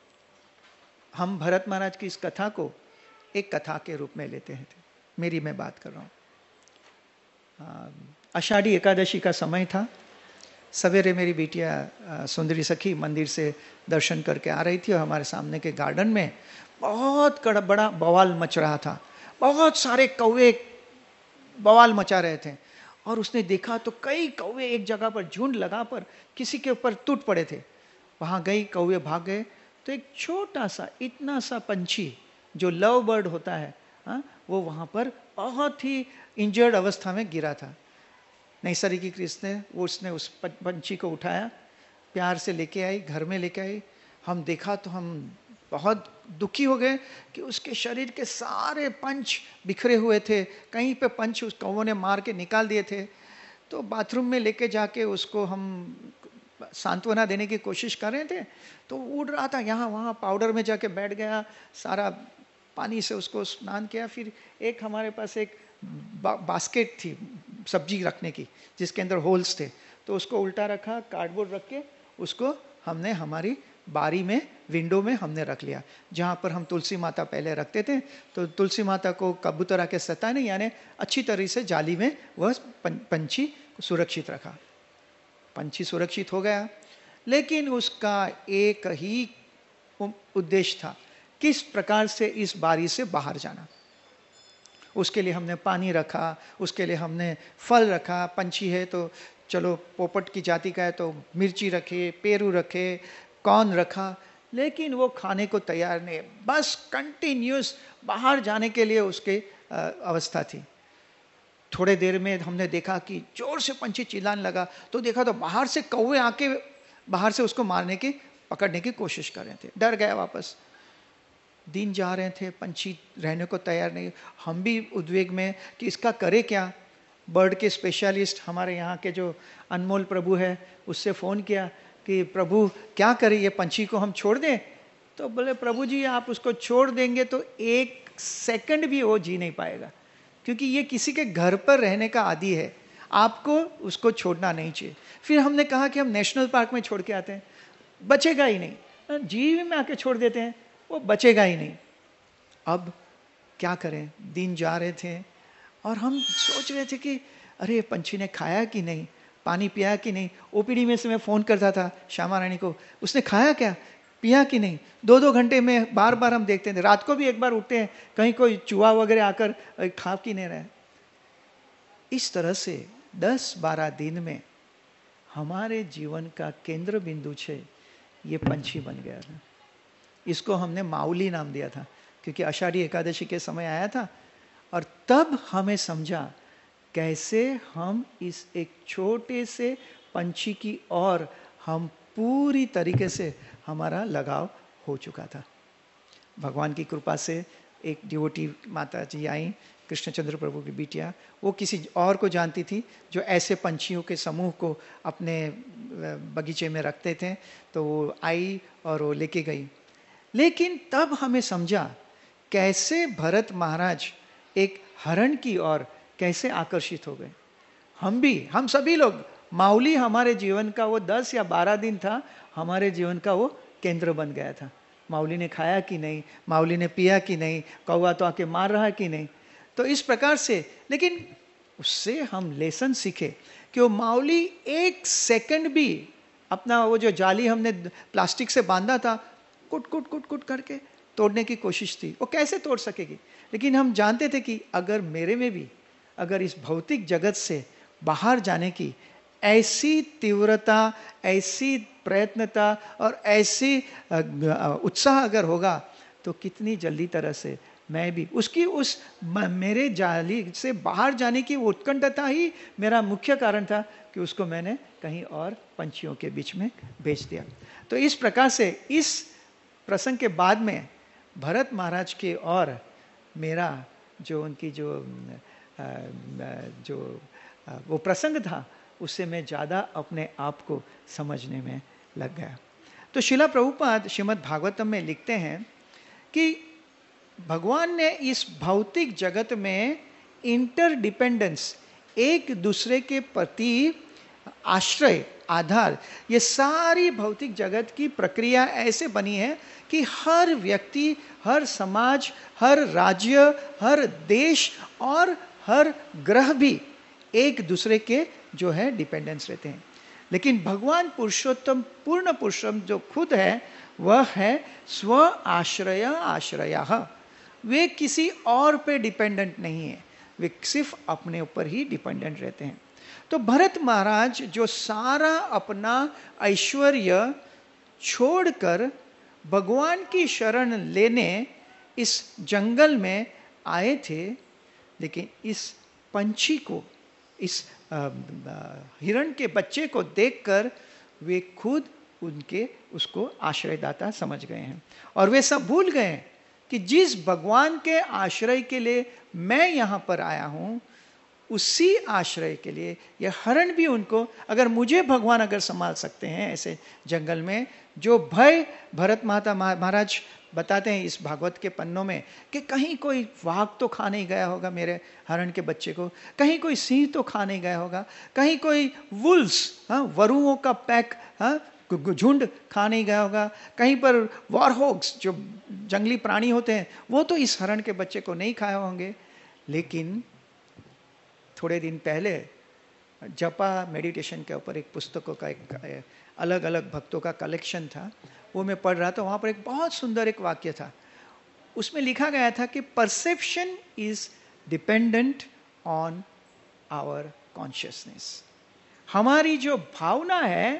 Speaker 1: हम भरत महाराज की इस कथा को एक कथा के रूप में लेते हैं। मेरी मैं बात कर रहा हूँ, आषाढ़ी एकादशी का समय था। सवेरे मेरी बिटिया सुंदरी सखी मंदिर से दर्शन करके आ रही थी और हमारे सामने के गार्डन में बहुत कड़ा बड़ा बवाल मच रहा था। बहुत सारे कौवे बवाल मचा रहे थे और उसने देखा तो कई कौवे एक जगह पर झुंड लगा पर किसी के ऊपर टूट पड़े थे। वहाँ गई, कौवे भाग गए, तो एक छोटा सा इतना सा पंछी जो लव बर्ड होता है, हाँ, वो वहाँ पर बहुत ही इंजर्ड अवस्था में गिरा था। नैसर्गिक रीत ने वो उसने उस पंछी को उठाया, प्यार से लेके आई, घर में लेके आई। हम देखा तो हम बहुत दुखी हो गए कि उसके शरीर के सारे पंच बिखरे हुए थे, कहीं पे पंच उस कौवों ने मार के निकाल दिए थे। तो बाथरूम में लेके जाके उसको हम सांत्वना देने की कोशिश कर रहे थे, तो उड़ रहा था यहाँ वहाँ, पाउडर में जाके बैठ गया, सारा पानी से उसको स्नान किया। फिर एक हमारे पास एक बा, बास्केट थी सब्जी रखने की जिसके अंदर होल्स थे, तो उसको उल्टा रखा, कार्डबोर्ड रख के उसको हमने हमारी बारी में, विंडो में हमने रख लिया, जहाँ पर हम तुलसी माता पहले रखते थे। तो तुलसी माता को कबूतर आके सता नहीं, यानी अच्छी तरह से जाली में वह पंछी सुरक्षित रखा। पंछी सुरक्षित हो गया, लेकिन उसका एक ही उद्देश्य था, किस प्रकार से इस बारी से बाहर जाना। उसके लिए हमने पानी रखा, उसके लिए हमने फल रखा। पंछी है तो चलो पोपट की जाति का है तो मिर्ची रखे, पेरू रखे, कॉर्न रखा, लेकिन वो खाने को तैयार नहीं, बस कंटिन्यूस बाहर जाने के लिए उसकी अवस्था थी। थोड़े देर में हमने देखा कि जोर से पंछी चिल्लाने लगा, तो देखा तो बाहर से कौवे आके बाहर से उसको मारने की, पकड़ने की कोशिश कर रहे थे। डर गया वापस। दिन जा रहे थे, पंछी रहने को तैयार नहीं। हम भी उद्वेग में कि इसका करे क्या। बर्ड के स्पेशलिस्ट हमारे यहाँ के जो अनमोल प्रभु है, उससे फ़ोन किया कि प्रभु क्या करें, ये पंछी को हम छोड़ दें। तो बोले प्रभु जी आप उसको छोड़ देंगे तो एक सेकंड भी वो जी नहीं पाएगा, क्योंकि ये किसी के घर पर रहने का आदी है, आपको उसको छोड़ना नहीं चाहिए। फिर हमने कहा कि हम नेशनल पार्क में छोड़ के आते हैं, बचेगा ही नहीं। जीव में आके छोड़ देते हैं, वो बचेगा ही नहीं। अब क्या करें, दिन जा रहे थे और हम सोच रहे थे कि अरे पंछी ने खाया कि नहीं, पानी पिया कि नहीं। ओपीडी में से मैं फ़ोन करता था श्यामा रानी को, उसने खाया क्या, पिया कि नहीं। दो दो घंटे में बार बार हम देखते थे। रात को भी एक बार उठते हैं, कहीं कोई चूहा वगैरह आकर खा कि नहीं रहा। इस तरह से दस बारह दिन में हमारे जीवन का केंद्र बिंदु छे ये पंछी बन गया था। इसको हमने माउली नाम दिया था, क्योंकि आषाढ़ी एकादशी के समय आया था। और तब हमें समझा कैसे हम इस एक छोटे से पंछी की ओर हम पूरी तरीके से हमारा लगाव हो चुका था। भगवान की कृपा से एक डिवोटी माता जी आई, कृष्णचंद्र प्रभु की बिटिया, वो किसी और को जानती थी जो ऐसे पंछियों के समूह को अपने बगीचे में रखते थे। तो वो आई और वो लेके गई। लेकिन तब हमें समझा कैसे भरत महाराज एक हरण की ओर कैसे आकर्षित हो गए। हम भी, हम सभी लोग, माउली हमारे जीवन का वो दस या बारह दिन था, हमारे जीवन का वो केंद्र बन गया था। माउली ने खाया कि नहीं, माउली ने पिया कि नहीं, कौवा तो आके मार रहा कि नहीं। तो इस प्रकार से, लेकिन उससे हम लेसन सीखे कि वो माउली एक सेकंड भी अपना वो जो जाली हमने प्लास्टिक से बांधा था, कुट कुट कुट कुट करके तोड़ने की कोशिश थी। वो कैसे तोड़ सकेगी। लेकिन हम जानते थे कि अगर मेरे में भी अगर इस भौतिक जगत से बाहर जाने की ऐसी तीव्रता, ऐसी प्रयत्नता और ऐसी उत्साह अगर होगा, तो कितनी जल्दी तरह से मैं भी उसकी उस मेरे जाली से बाहर जाने की उत्कंठता ही मेरा मुख्य कारण था कि उसको मैंने कहीं और पंछियों के बीच में भेज दिया। तो इस प्रकार से इस प्रसंग के बाद में भरत महाराज के और मेरा जो उनकी जो जो वो प्रसंग था, उससे मैं ज़्यादा अपने आप को समझने में लग गया। तो शिला प्रभुपाद श्रीमद् भागवतम में लिखते हैं कि भगवान ने इस भौतिक जगत में इंटरडिपेंडेंस, एक दूसरे के प्रति आश्रय, आधार, ये सारी भौतिक जगत की प्रक्रिया ऐसे बनी है कि हर व्यक्ति, हर समाज, हर राज्य, हर देश और हर ग्रह भी एक दूसरे के जो है डिपेंडेंस रहते हैं। लेकिन भगवान पुरुषोत्तम, पूर्ण पुरुषोत्तम जो खुद है, वह है स्व आश्रय आश्रयः। वे किसी और पे डिपेंडेंट नहीं है, वे सिर्फ अपने ऊपर ही डिपेंडेंट रहते हैं। तो भरत महाराज जो सारा अपना ऐश्वर्य छोड़कर भगवान की शरण लेने इस जंगल में आए थे, लेकिन इस पंछी को, इस हिरण के बच्चे को देखकर वे खुद उनके उसको आश्रयदाता समझ गए हैं। और वे सब भूल गए कि जिस भगवान के आश्रय के लिए मैं यहाँ पर आया हूँ, उसी आश्रय के लिए यह हरण भी उनको, अगर मुझे भगवान अगर संभाल सकते हैं ऐसे जंगल में, जो भय भरत माता महाराज बताते हैं इस भागवत के पन्नों में कि कहीं कोई वाघ तो खा नहीं गया होगा मेरे हरण के बच्चे को, कहीं कोई सिंह तो खा नहीं गया होगा, कहीं कोई वुल्स, हाँ, वरुओं का पैक, हाँ, झुंड खा नहीं गया होगा, कहीं पर वॉरहॉग्स जो जंगली प्राणी होते हैं वो तो इस हरण के बच्चे को नहीं खाए होंगे। लेकिन थोड़े दिन पहले जपा मेडिटेशन के ऊपर एक पुस्तकों का एक अलग अलग भक्तों का कलेक्शन था, वो मैं पढ़ रहा था। वहाँ पर एक बहुत सुंदर एक वाक्य था, उसमें लिखा गया था कि perception is dependent on our consciousness. हमारी जो भावना है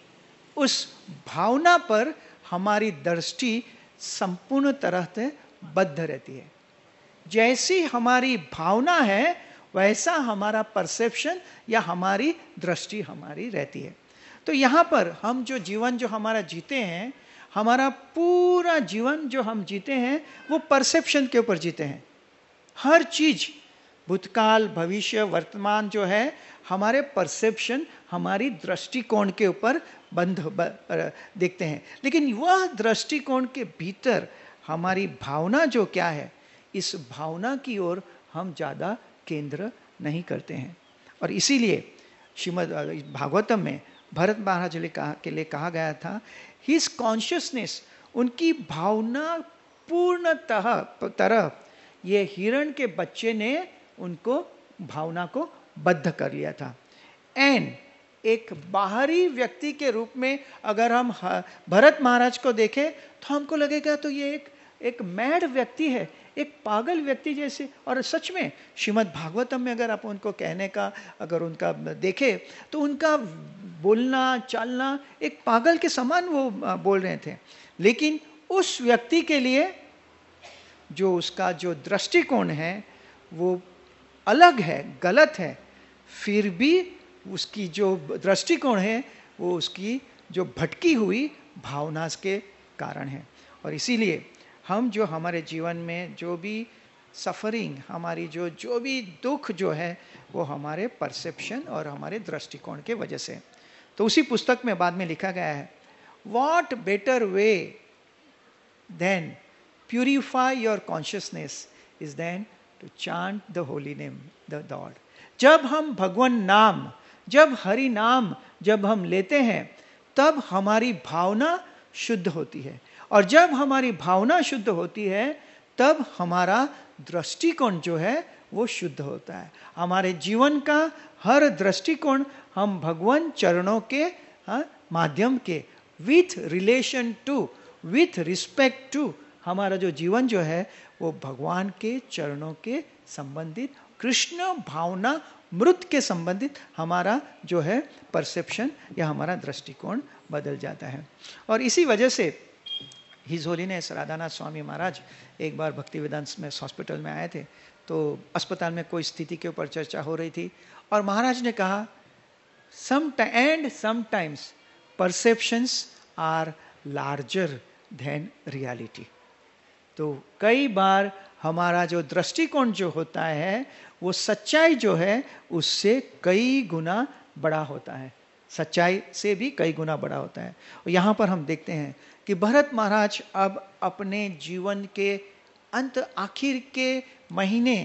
Speaker 1: उस भावना पर हमारी दृष्टि संपूर्ण तरह से बद्ध रहती है। जैसी हमारी भावना है वैसा हमारा परसेप्शन या हमारी दृष्टि हमारी रहती है। तो यहाँ पर हम जो जीवन जो हमारा जीते हैं, हमारा पूरा जीवन जो हम जीते हैं वो परसेप्शन के ऊपर जीते हैं। हर चीज, भूतकाल, भविष्य, वर्तमान जो है हमारे परसेप्शन, हमारी दृष्टिकोण के ऊपर बंध देखते हैं। लेकिन वह दृष्टिकोण के भीतर हमारी भावना जो क्या है, इस भावना की ओर हम ज़्यादा केंद्र नहीं करते हैं। और इसीलिए श्रीमद् भागवतम में भरत महाराज के लिए कहा गया था, हिज कॉन्शियसनेस, उनकी भावना पूर्णतः तरह ये हिरण के बच्चे ने उनको भावना को बद्ध कर लिया था। एंड एक बाहरी व्यक्ति के रूप में अगर हम भरत महाराज को देखें तो हमको लगेगा तो ये एक एक मैड व्यक्ति है, एक पागल व्यक्ति जैसे। और सच में श्रीमद् भागवतम में अगर आप उनको कहने का अगर उनका देखें तो उनका बोलना चालना एक पागल के समान वो बोल रहे थे। लेकिन उस व्यक्ति के लिए जो उसका जो दृष्टिकोण है वो अलग है, गलत है, फिर भी उसकी जो दृष्टिकोण है वो उसकी जो भटकी हुई भावना के कारण है। और इसीलिए हम जो हमारे जीवन में जो भी सफरिंग, हमारी जो जो भी दुख जो है वो हमारे परसेप्शन और हमारे दृष्टिकोण के वजह से। तो उसी पुस्तक में बाद में लिखा गया है, what better way than purify your consciousness is than to chant the holy name the lord. जब हम भगवान नाम, जब हरि नाम जब हम लेते हैं तब हमारी भावना शुद्ध होती है। और जब हमारी भावना शुद्ध होती है तब हमारा दृष्टिकोण जो है वो शुद्ध होता है। हमारे जीवन का हर दृष्टिकोण हम भगवान चरणों के हाँ, माध्यम के with relation to, with respect to, हमारा जो जीवन जो है वो भगवान के चरणों के संबंधित, कृष्ण भावना मृत के संबंधित हमारा जो है परसेप्शन या हमारा दृष्टिकोण बदल जाता है। और इसी वजह से हिज होलीनेस राधानाथ स्वामी महाराज एक बार भक्ति वेदांत में हॉस्पिटल में आए थे, तो अस्पताल में कोई स्थिति के ऊपर चर्चा हो रही थी और महाराज ने कहा, some and sometimes perceptions are larger than reality. तो कई बार हमारा जो दृष्टिकोण जो होता है वो सच्चाई जो है उससे कई गुना बड़ा होता है, सच्चाई से भी कई गुना बड़ा होता है। और यहाँ पर हम देखते हैं कि भरत महाराज अब अपने जीवन के अंत, आखिर के महीने,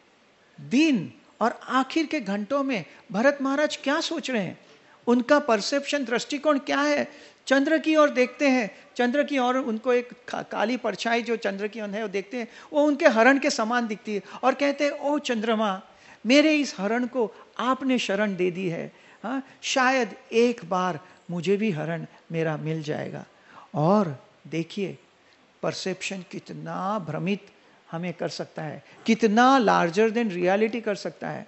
Speaker 1: दिन और आखिर के घंटों में भरत महाराज क्या सोच रहे हैं, उनका परसेप्शन, दृष्टिकोण क्या है। चंद्र की ओर देखते हैं, चंद्र की ओर उनको एक काली परछाई जो चंद्र की ओर है वो देखते हैं, वो उनके हरण के समान दिखती है और कहते हैं, ओ चंद्रमा, मेरे इस हरण को आपने शरण दे दी है, हाँ, शायद एक बार मुझे भी हरण मेरा मिल जाएगा। और देखिए परसेप्शन कितना भ्रमित हमें कर सकता है, कितना लार्जर देन रियलिटी कर सकता है।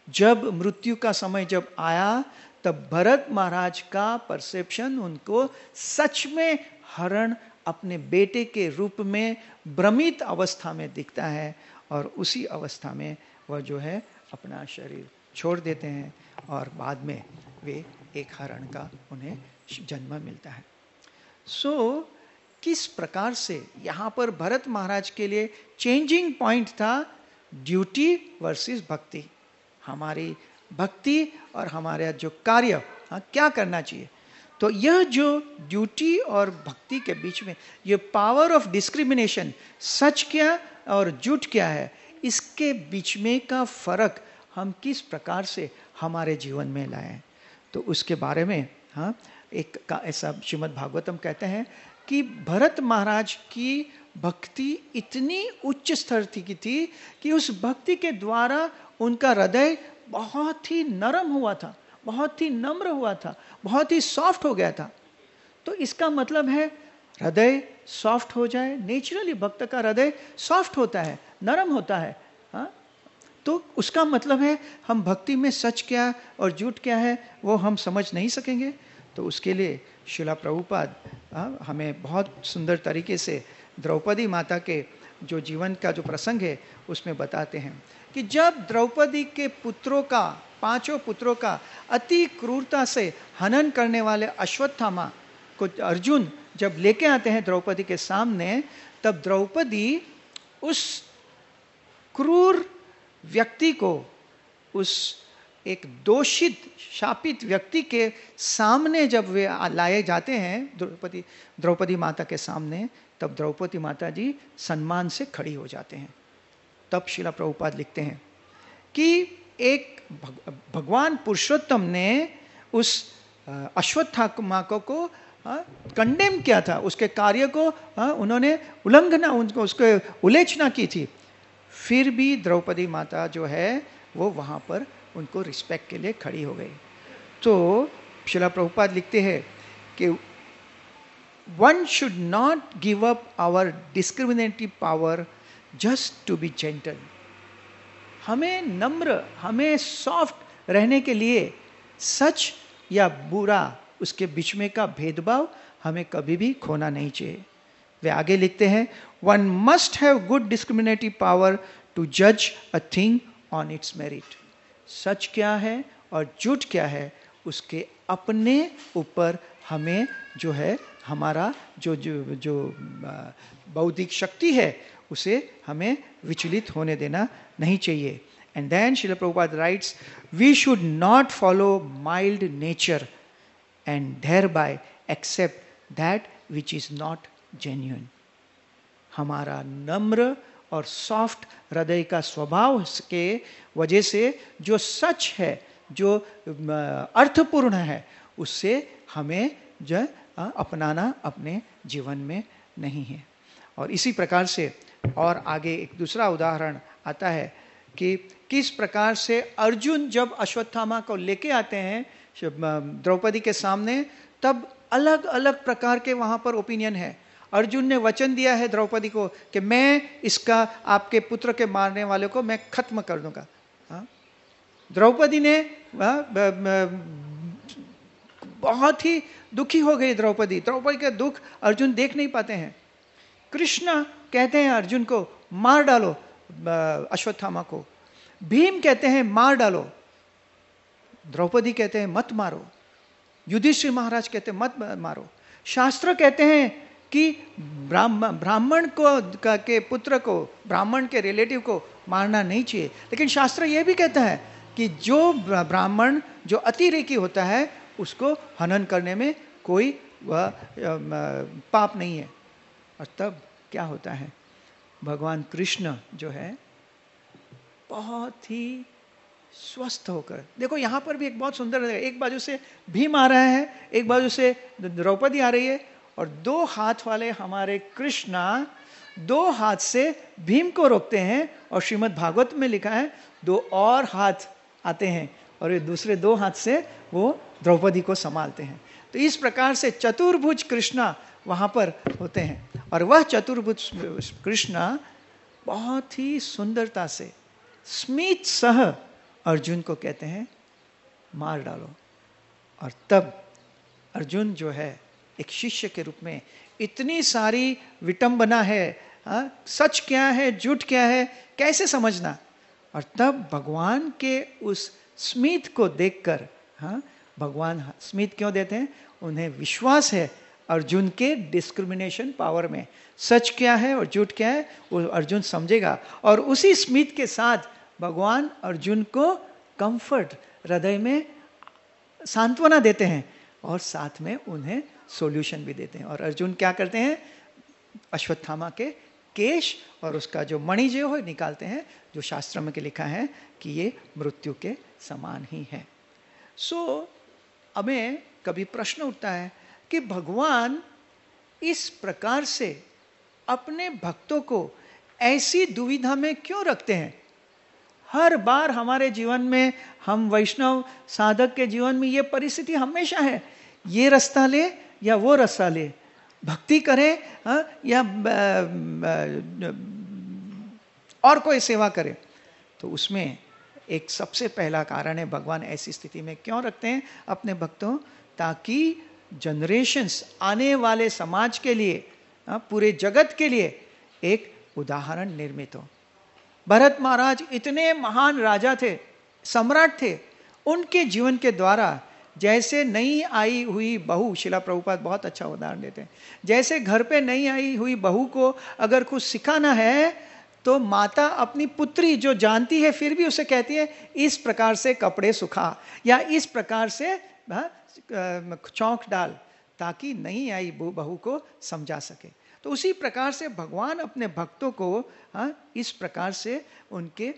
Speaker 1: जब मृत्यु का समय जब आया, तब भरत महाराज का परसेप्शन उनको सच में हरण अपने बेटे के रूप में भ्रमित अवस्था में दिखता है, और उसी अवस्था में वह जो है अपना शरीर छोड़ देते हैं, और बाद में वे एक हरण का उन्हें जन्म मिलता है। सो so, किस प्रकार से यहाँ पर भरत महाराज के लिए चेंजिंग पॉइंट था ड्यूटी वर्सेस भक्ति, हमारी भक्ति और हमारा जो कार्य, हाँ, क्या करना चाहिए। तो यह जो ड्यूटी और भक्ति के बीच में ये पावर ऑफ डिस्क्रिमिनेशन, सच क्या और झूठ क्या है, इसके बीच में का फर्क हम किस प्रकार से हमारे जीवन में लाएं, तो उसके बारे में हाँ एक का ऐसा श्रीमद् भागवतम कहते हैं कि भरत महाराज की भक्ति इतनी उच्च स्तर की थी कि उस भक्ति के द्वारा उनका हृदय बहुत ही नरम हुआ था, बहुत ही नम्र हुआ था, बहुत ही सॉफ्ट हो गया था। तो इसका मतलब है हृदय सॉफ्ट हो जाए, नेचुरली भक्त का हृदय सॉफ्ट होता है, नरम होता है, हाँ, तो उसका मतलब है हम भक्ति में सच क्या और झूठ क्या है वो हम समझ नहीं सकेंगे। तो उसके लिए शिला प्रभुपाद हमें बहुत सुंदर तरीके से द्रौपदी माता के जो जीवन का जो प्रसंग है उसमें बताते हैं कि जब द्रौपदी के पुत्रों का, पांचों पुत्रों का अति क्रूरता से हनन करने वाले अश्वत्थामा को अर्जुन जब लेके आते हैं द्रौपदी के सामने, तब द्रौपदी उस क्रूर व्यक्ति को, उस एक दोषित शापित व्यक्ति के सामने जब वे लाए जाते हैं द्रौपदी द्रौपदी माता के सामने, तब द्रौपदी माता जी सम्मान से खड़ी हो जाते हैं। तब शिला प्रभुपाद लिखते हैं कि एक भग, भगवान पुरुषोत्तम ने उस अश्वत्थामा को, को कंडेम किया था, उसके कार्य को आ, उन्होंने उल्लंघना, उनको उसके उल्लेखना की थी। फिर भी द्रौपदी माता जो है वो वहाँ पर उनको रिस्पेक्ट के लिए खड़ी हो गई। तो शिला प्रभुपाद लिखते हैं कि one should not give up our discriminative power just to be gentle. हमें नम्र, हमें सॉफ्ट रहने के लिए सच या बुरा उसके बीच में का भेदभाव हमें कभी भी खोना नहीं चाहिए। वे आगे लिखते हैं, one must have good discriminative power to जज a thing on its merit. सच क्या है और झूठ क्या है उसके अपने ऊपर हमें जो है हमारा जो जो जो बौद्धिक शक्ति है उसे हमें विचलित होने देना नहीं चाहिए। And then Srila Prabhupada writes, we should not follow mild nature and thereby accept that which is not genuine. हमारा नम्र और सॉफ्ट हृदय का स्वभाव के वजह से जो सच है, जो अर्थपूर्ण है, उससे हमें जो अपनाना अपने जीवन में नहीं है। और इसी प्रकार से और आगे एक दूसरा उदाहरण आता है कि किस प्रकार से अर्जुन जब अश्वत्थामा को लेके आते हैं द्रौपदी के सामने, तब अलग अलग प्रकार के वहाँ पर ओपिनियन है। अर्जुन ने वचन दिया है द्रौपदी को कि मैं इसका आपके पुत्र के मारने वाले को मैं खत्म कर दूंगा। द्रौपदी ने बहुत ही दुखी हो गई द्रौपदी। द्रौपदी का दुख अर्जुन देख नहीं पाते हैं। कृष्ण कहते हैं अर्जुन को मार डालो अश्वत्थामा को, भीम कहते हैं मार डालो, द्रौपदी कहते हैं मत मारो, युधिष्ठिर महाराज कहते हैं मत मारो। शास्त्र कहते हैं कि ब्राह्मण ब्राह्मण को का के पुत्र को, ब्राह्मण के रिलेटिव को मारना नहीं चाहिए, लेकिन शास्त्र यह भी कहता है कि जो ब्राह्मण जो अतिरेकी होता है उसको हनन करने में कोई पाप नहीं है। और तब क्या होता है, भगवान कृष्ण जो है बहुत ही स्वस्थ होकर, देखो यहाँ पर भी एक बहुत सुंदर, एक बाजू से भीम आ रहा है, एक बाजू से द्रौपदी आ रही है, और दो हाथ वाले हमारे कृष्णा दो हाथ से भीम को रोकते हैं। और श्रीमद् भागवत में लिखा है दो और हाथ आते हैं और ये दूसरे दो हाथ से वो द्रौपदी को संभालते हैं। तो इस प्रकार से चतुर्भुज कृष्णा वहाँ पर होते हैं। और वह चतुर्भुज कृष्णा बहुत ही सुंदरता से स्मित सह अर्जुन को कहते हैं मार डालो। और तब अर्जुन जो है एक शिष्य के रूप में इतनी सारी विटंबना है, हा? सच क्या है झूठ क्या है कैसे समझना। और तब भगवान के उस स्मित को देखकर, हाँ, भगवान स्मित क्यों देते हैं? उन्हें विश्वास है अर्जुन के डिस्क्रिमिनेशन पावर में। सच क्या है और झूठ क्या है वो अर्जुन समझेगा। और उसी स्मित के साथ भगवान अर्जुन को कंफर्ट, हृदय में सांत्वना देते हैं और साथ में उन्हें सॉल्यूशन भी देते हैं। और अर्जुन क्या करते हैं? अश्वत्थामा के केश और उसका जो मणि जो है निकालते हैं, जो शास्त्र में लिखा है कि ये मृत्यु के समान ही है। सो so, हमें कभी प्रश्न उठता है कि भगवान इस प्रकार से अपने भक्तों को ऐसी दुविधा में क्यों रखते हैं? हर बार हमारे जीवन में, हम वैष्णव साधक के जीवन में ये परिस्थिति हमेशा है, ये रास्ता ले या वो रास्ता ले, भक्ति करे हा? या और कोई सेवा करे। तो उसमें एक सबसे पहला कारण है भगवान ऐसी स्थिति में क्यों रखते हैं अपने भक्तों, ताकि जनरेशन्स, आने वाले समाज के लिए, पूरे जगत के लिए एक उदाहरण निर्मित हो। भरत महाराज इतने महान राजा थे, सम्राट थे, उनके जीवन के द्वारा जैसे नई आई हुई बहू, शिला प्रभुपाद बहुत अच्छा उदाहरण देते हैं, जैसे घर पे नई आई हुई बहू को अगर कुछ सिखाना है तो माता अपनी पुत्री जो जानती है फिर भी उसे कहती है इस प्रकार से कपड़े सुखा या इस प्रकार से चौंक डाल, ताकि नई आई बहू को समझा सके। तो उसी प्रकार से भगवान अपने भक्तों को हाँ, इस प्रकार से उनके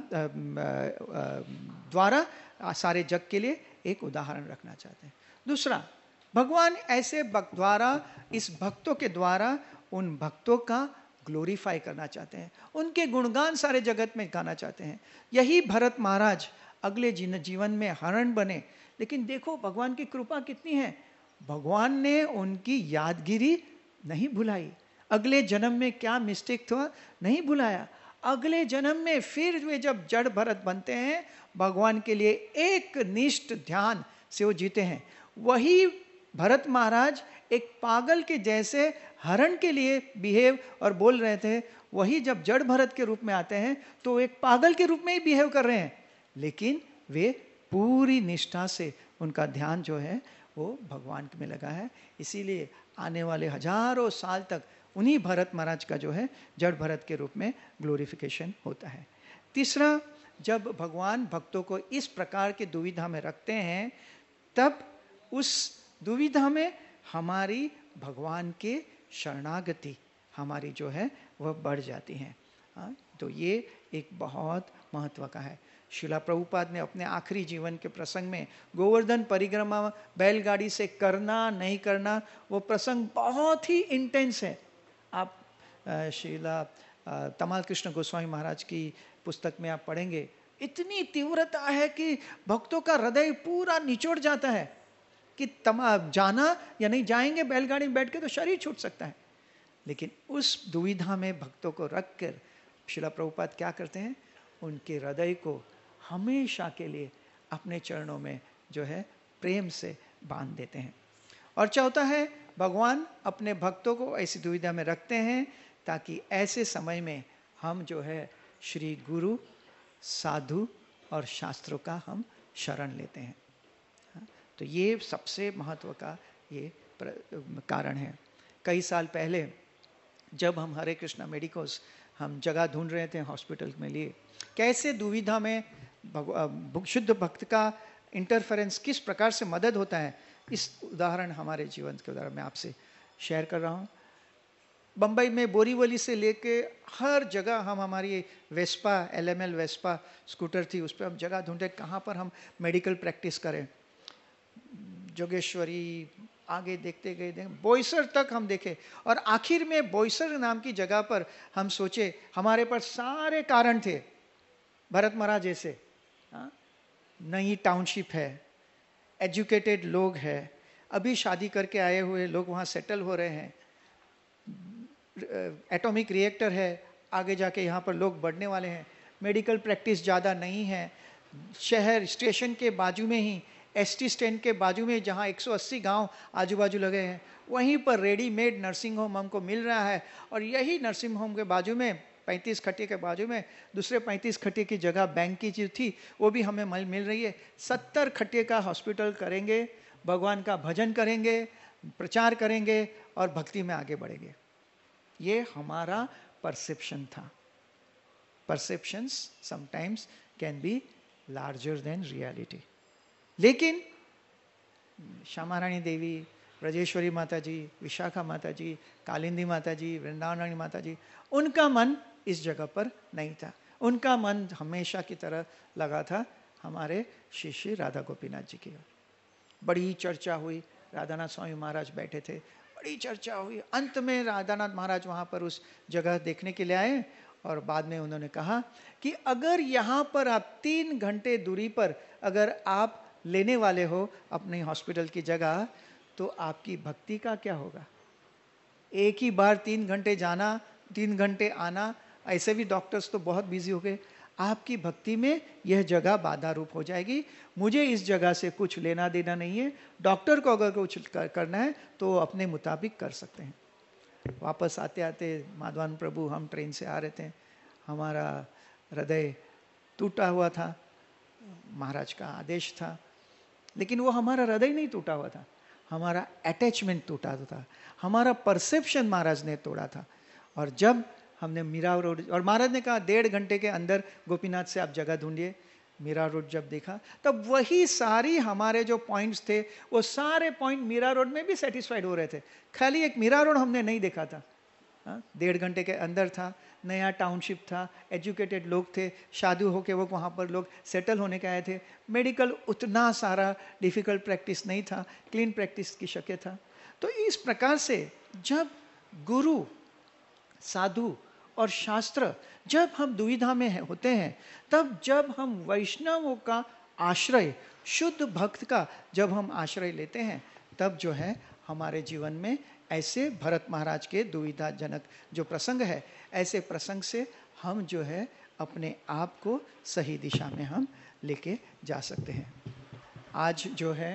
Speaker 1: द्वारा सारे जग के लिए एक उदाहरण रखना चाहते हैं। दूसरा, भगवान ऐसे द्वारा, इस भक्तों के द्वारा उन भक्तों का ग्लोरीफाई करना चाहते हैं, उनके गुणगान सारे जगत में गाना चाहते हैं। यही भरत महाराज अगले जीवन में हरण बने, लेकिन देखो भगवान की कृपा कितनी है, भगवान ने उनकी यादगिरी नहीं भुलाई। अगले जन्म में क्या मिस्टेक था नहीं भुलाया, अगले जन्म में फिर वे जब जड़ भरत बनते हैं, भगवान के लिए एक निष्ठ ध्यान से वो जीते हैं। वही भरत महाराज एक पागल के जैसे हरण के लिए बिहेव और बोल रहे थे, वही जब जड़ भरत के रूप में आते हैं तो एक पागल के रूप में ही बिहेव कर रहे हैं, लेकिन वे पूरी निष्ठा से उनका ध्यान जो है वो भगवान में लगा है। इसीलिए आने वाले हजारों साल तक उन्हीं भरत महाराज का जो है जड़ भरत के रूप में ग्लोरिफिकेशन होता है। तीसरा, जब भगवान भक्तों को इस प्रकार की दुविधा में रखते हैं, तब उस दुविधा में हमारी भगवान के शरणागति हमारी जो है वह बढ़ जाती है। हाँ, तो ये एक बहुत महत्व का है। शिला प्रभुपाद ने अपने आखिरी जीवन के प्रसंग में गोवर्धन परिक्रमा बैलगाड़ी से करना नहीं करना, वो प्रसंग बहुत ही इंटेंस है। आप शिला तमाल कृष्ण गोस्वामी महाराज की पुस्तक में आप पढ़ेंगे, इतनी तीव्रता है कि भक्तों का हृदय पूरा निचोड़ जाता है कि तमा जाना या नहीं जाएंगे, बैलगाड़ी में बैठ के तो शरीर छूट सकता है। लेकिन उस दुविधा में भक्तों को रख कर शिला प्रभुपाद क्या करते हैं, उनके हृदय को हमेशा के लिए अपने चरणों में जो है प्रेम से बांध देते हैं। और चौथा है, भगवान अपने भक्तों को ऐसी दुविधा में रखते हैं ताकि ऐसे समय में हम जो है श्री गुरु, साधु और शास्त्रों का हम शरण लेते हैं। तो ये सबसे महत्व का ये कारण है। कई साल पहले जब हम हरे कृष्णा मेडिकोस हम जगह ढूंढ रहे थे हॉस्पिटल में लिए, कैसे दुविधा में शुद्ध भक्त का इंटरफेरेंस किस प्रकार से मदद होता है, इस उदाहरण हमारे जीवन के उदाहरण मैं आपसे शेयर कर रहा हूँ। बम्बई में बोरीवली से लेके हर जगह हम, हमारी Vespa L M L Vespa scooter थी, उस पर हम जगह ढूंढे कहाँ पर हम मेडिकल प्रैक्टिस करें। जोगेश्वरी आगे देखते गए, देख बोईसर तक हम देखे, और आखिर में बोईसर नाम की जगह पर हम सोचे हमारे पास सारे कारण थे भरत महाराज जैसे, नई टाउनशिप है, एजुकेटेड लोग हैं, अभी शादी करके आए हुए लोग वहाँ सेटल हो रहे हैं, एटॉमिक रिएक्टर है, आगे जाके यहाँ पर लोग बढ़ने वाले हैं, मेडिकल प्रैक्टिस ज़्यादा नहीं है, शहर स्टेशन के बाजू में ही, एसटी स्टैंड के बाजू में जहाँ एक सौ अस्सी गांव आजू बाजू लगे हैं, वहीं पर रेडीमेड नर्सिंग होम हमको मिल रहा है। और यही नर्सिंग होम के बाजू में पैंतीस खटिया के बाजू में दूसरे पैंतीस खटिया की जगह बैंक की जो थी वो भी हमें मिल रही है। सत्तर खटिया का हॉस्पिटल करेंगे, भगवान का भजन करेंगे, प्रचार करेंगे और भक्ति में आगे बढ़ेंगे। ये हमारा परसेप्शन था। Perceptions sometimes can be larger than reality. लेकिन श्यामा रानी देवी, ब्रजेश्वरी माता जी, विशाखा माता जी, कालिंदी माता जी, वृंदावन रानी माता जी, उनका मन इस जगह पर नहीं था। उनका मन हमेशा की तरह लगा था हमारे श्री श्री राधा गोपीनाथ जी की ओर। बड़ी चर्चा हुई, राधानाथ स्वामी महाराज बैठे थे, बड़ी चर्चा हुई। अंत में राधानाथ महाराज वहाँ पर उस जगह देखने के लिए आए और बाद में उन्होंने कहा कि अगर यहाँ पर आप तीन घंटे दूरी पर अगर आप लेने वाले हो अपने हॉस्पिटल की जगह, तो आपकी भक्ति का क्या होगा? एक ही बार तीन घंटे जाना, तीन घंटे आना, ऐसे भी डॉक्टर्स तो बहुत बिजी हो गए। आपकी भक्ति में यह जगह बाधा रूप हो जाएगी। मुझे इस जगह से कुछ लेना देना नहीं है। डॉक्टर को अगर कुछ करना है तो अपने मुताबिक कर सकते हैं। वापस आते आते माधवान प्रभु, हम ट्रेन से आ रहे थे, हमारा हृदय टूटा हुआ था। महाराज का आदेश था, लेकिन वो हमारा हृदय नहीं टूटा हुआ था, हमारा अटैचमेंट टूटा था, हमारा परसेप्शन महाराज ने तोड़ा था। और जब हमने मीरा रोड, और महाराज ने कहा डेढ़ घंटे के अंदर गोपीनाथ से आप जगह ढूंढिए, मीरा रोड जब देखा तब वही सारी हमारे जो पॉइंट्स थे वो सारे पॉइंट मीरा रोड में भी सेटिस्फाइड हो रहे थे। खाली एक मीरा रोड हमने नहीं देखा था। डेढ़ घंटे के अंदर था, नया टाउनशिप था, एजुकेटेड लोग थे, शादी होके वो वहाँ पर लोग सेटल होने के आए थे। मेडिकल उतना सारा डिफ़िकल्ट प्रैक्टिस नहीं था, क्लीन प्रैक्टिस की शक्य था। तो इस प्रकार से जब गुरु, साधु और शास्त्र, जब हम दुविधा में होते हैं, तब जब हम वैष्णवों का आश्रय, शुद्ध भक्त का जब हम आश्रय लेते हैं, तब जो है हमारे जीवन में ऐसे भरत महाराज के दुविधाजनक जो प्रसंग है, ऐसे प्रसंग से हम जो है अपने आप को सही दिशा में हम लेके जा सकते हैं। आज जो है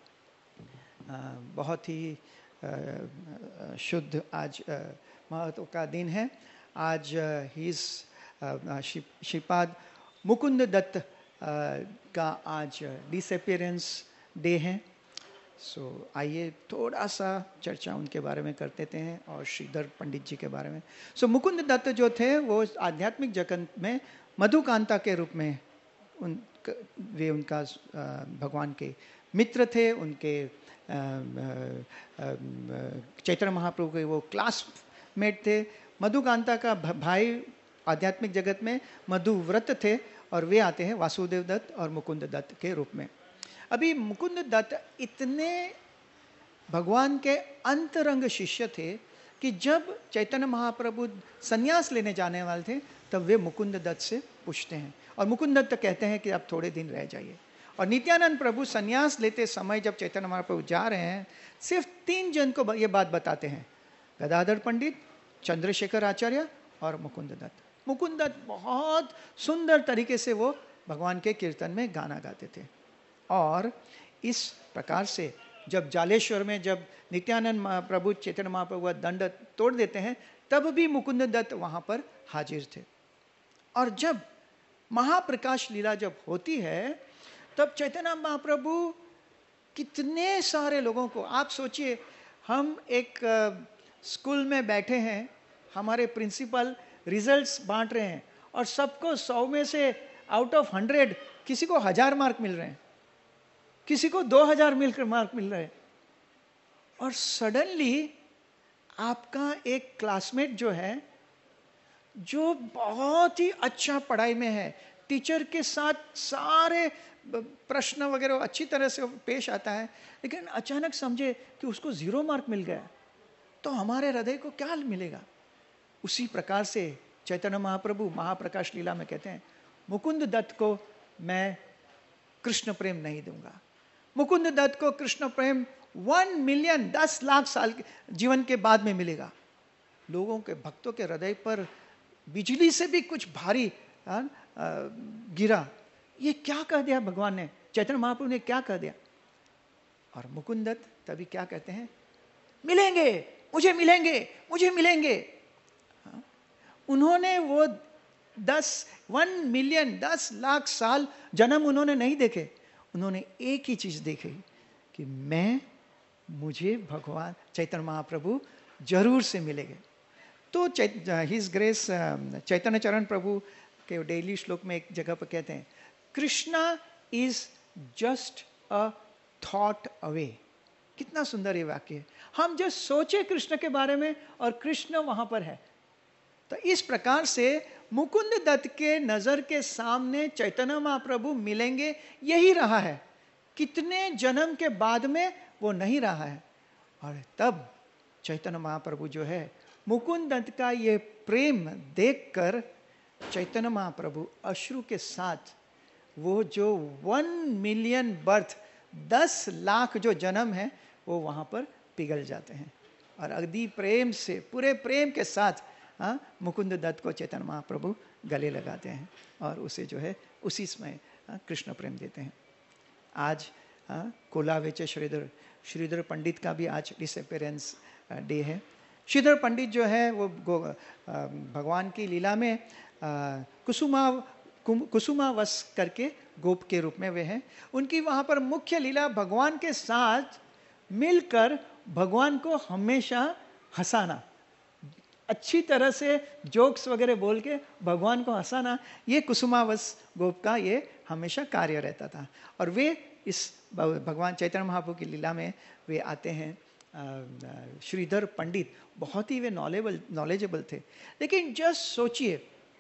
Speaker 1: बहुत ही शुद्ध आज महत्व का दिन है। आज हिज श्रीपाद मुकुंद दत्त का आज डिसअपियरेंस डे है। सो so, आइए थोड़ा सा चर्चा उनके बारे में करते हैं और श्रीधर पंडित जी के बारे में। सो so, मुकुंद दत्त जो थे वो आध्यात्मिक जगत में मधुकांता के रूप में उन वे उनका भगवान के मित्र थे। उनके चैतन्य महाप्रभु के वो क्लासमेट थे। मधुकांता का भाई आध्यात्मिक जगत में मधुव्रत थे और वे आते हैं वासुदेव दत्त और मुकुंद दत्त के रूप में। अभी मुकुंद दत्त इतने भगवान के अंतरंग शिष्य थे कि जब चैतन्य महाप्रभु संन्यास लेने जाने वाले थे तब वे मुकुंद दत्त से पूछते हैं और मुकुंद दत्त कहते हैं कि आप थोड़े दिन रह जाइए। और नित्यानंद प्रभु संन्यास लेते समय जब चैतन्य महाप्रभु जा रहे हैं, सिर्फ तीन जन को ये बात बताते हैं, गदाधर पंडित, चंद्रशेखर आचार्य और मुकुंद दत्त। मुकुंद दत्त बहुत सुंदर तरीके से वो भगवान के कीर्तन में गाना गाते थे। और इस प्रकार से जब जालेश्वर में जब नित्यानंद महाप्रभु चैतन्य महाप्रभु दंड तोड़ देते हैं, तब भी मुकुंद दत्त वहाँ पर हाजिर थे। और जब महाप्रकाश लीला जब होती है, तब चैतन्य महाप्रभु कितने सारे लोगों को, आप सोचिए, हम एक स्कूल में बैठे हैं, हमारे प्रिंसिपल रिजल्ट्स बांट रहे हैं और सबको सौ में से आउट ऑफ हंड्रेड किसी को हजार मार्क मिल रहे हैं, किसी को दो हजार मिलकर मार्क मिल रहे हैं। और सडनली आपका एक क्लासमेट जो है, जो बहुत ही अच्छा पढ़ाई में है, टीचर के साथ सारे प्रश्न वगैरह अच्छी तरह से पेश आता है, लेकिन अचानक समझे कि उसको जीरो मार्क मिल गया, तो हमारे हृदय को क्या मिलेगा? उसी प्रकार से चैतन्य महाप्रभु महाप्रकाश लीला में कहते हैं, मुकुंद दत्त को मैं कृष्ण प्रेम नहीं दूंगा। मुकुंद दत्त को कृष्ण प्रेम वन मिलियन दस लाख साल के जीवन के बाद में मिलेगा। लोगों के भक्तों के हृदय पर बिजली से भी कुछ भारी आ, आ, गिरा ये क्या कह दिया भगवान ने, चैतन्य महाप्रभु ने क्या कह दिया। और मुकुंद दत्त तभी क्या कहते हैं, मिलेंगे, मुझे मिलेंगे, मुझे मिलेंगे। हाँ? उन्होंने वो दस वन मिलियन दस लाख साल जन्म उन्होंने नहीं देखे, उन्होंने एक ही चीज देखी कि मैं मुझे भगवान चैतन्य महाप्रभु जरूर से मिलेंगे। तो हिज ग्रेस चैतन्य चरण प्रभु के डेली श्लोक में एक जगह पर कहते हैं, Krishna is just a thought away. कितना सुंदर ये वाक्य है। हम जो सोचे कृष्ण के बारे में और कृष्ण वहां पर है। तो इस प्रकार से मुकुंद दत्त के नजर के सामने चैतन्य महाप्रभु मिलेंगे, यही रहा है। कितने जन्म के बाद में वो नहीं रहा है। और तब चैतन्य महाप्रभु जो है, मुकुंद दत्त का ये प्रेम देखकर चैतन्य महाप्रभु अश्रु के साथ वो जो वन मिलियन बर्थ दस लाख जो जन्म है वो वहाँ पर पिघल जाते हैं और अगदी प्रेम से, पूरे प्रेम के साथ हाँ मुकुंद दत्त को चैतन्य महाप्रभु गले लगाते हैं और उसे जो है उसी समय कृष्ण प्रेम देते हैं। आज हाँ कोलावेचे श्रीधर श्रीधर पंडित का भी आज डिसअपेरेंस डे है। श्रीधर पंडित जो है वो भगवान की लीला में कुसुमा कुसुमावस करके गोप के रूप में वे हैं। उनकी वहाँ पर मुख्य लीला भगवान के साथ मिलकर भगवान को हमेशा हंसाना, अच्छी तरह से जोक्स वगैरह बोल के भगवान को हंसाना, ये कुसुमावस गोप का ये हमेशा कार्य रहता था। और वे इस भगवान चैतन्य महाप्रभु की लीला में वे आते हैं। श्रीधर पंडित बहुत ही वे नॉलेबल नॉलेजेबल थे। लेकिन जस्ट सोचिए,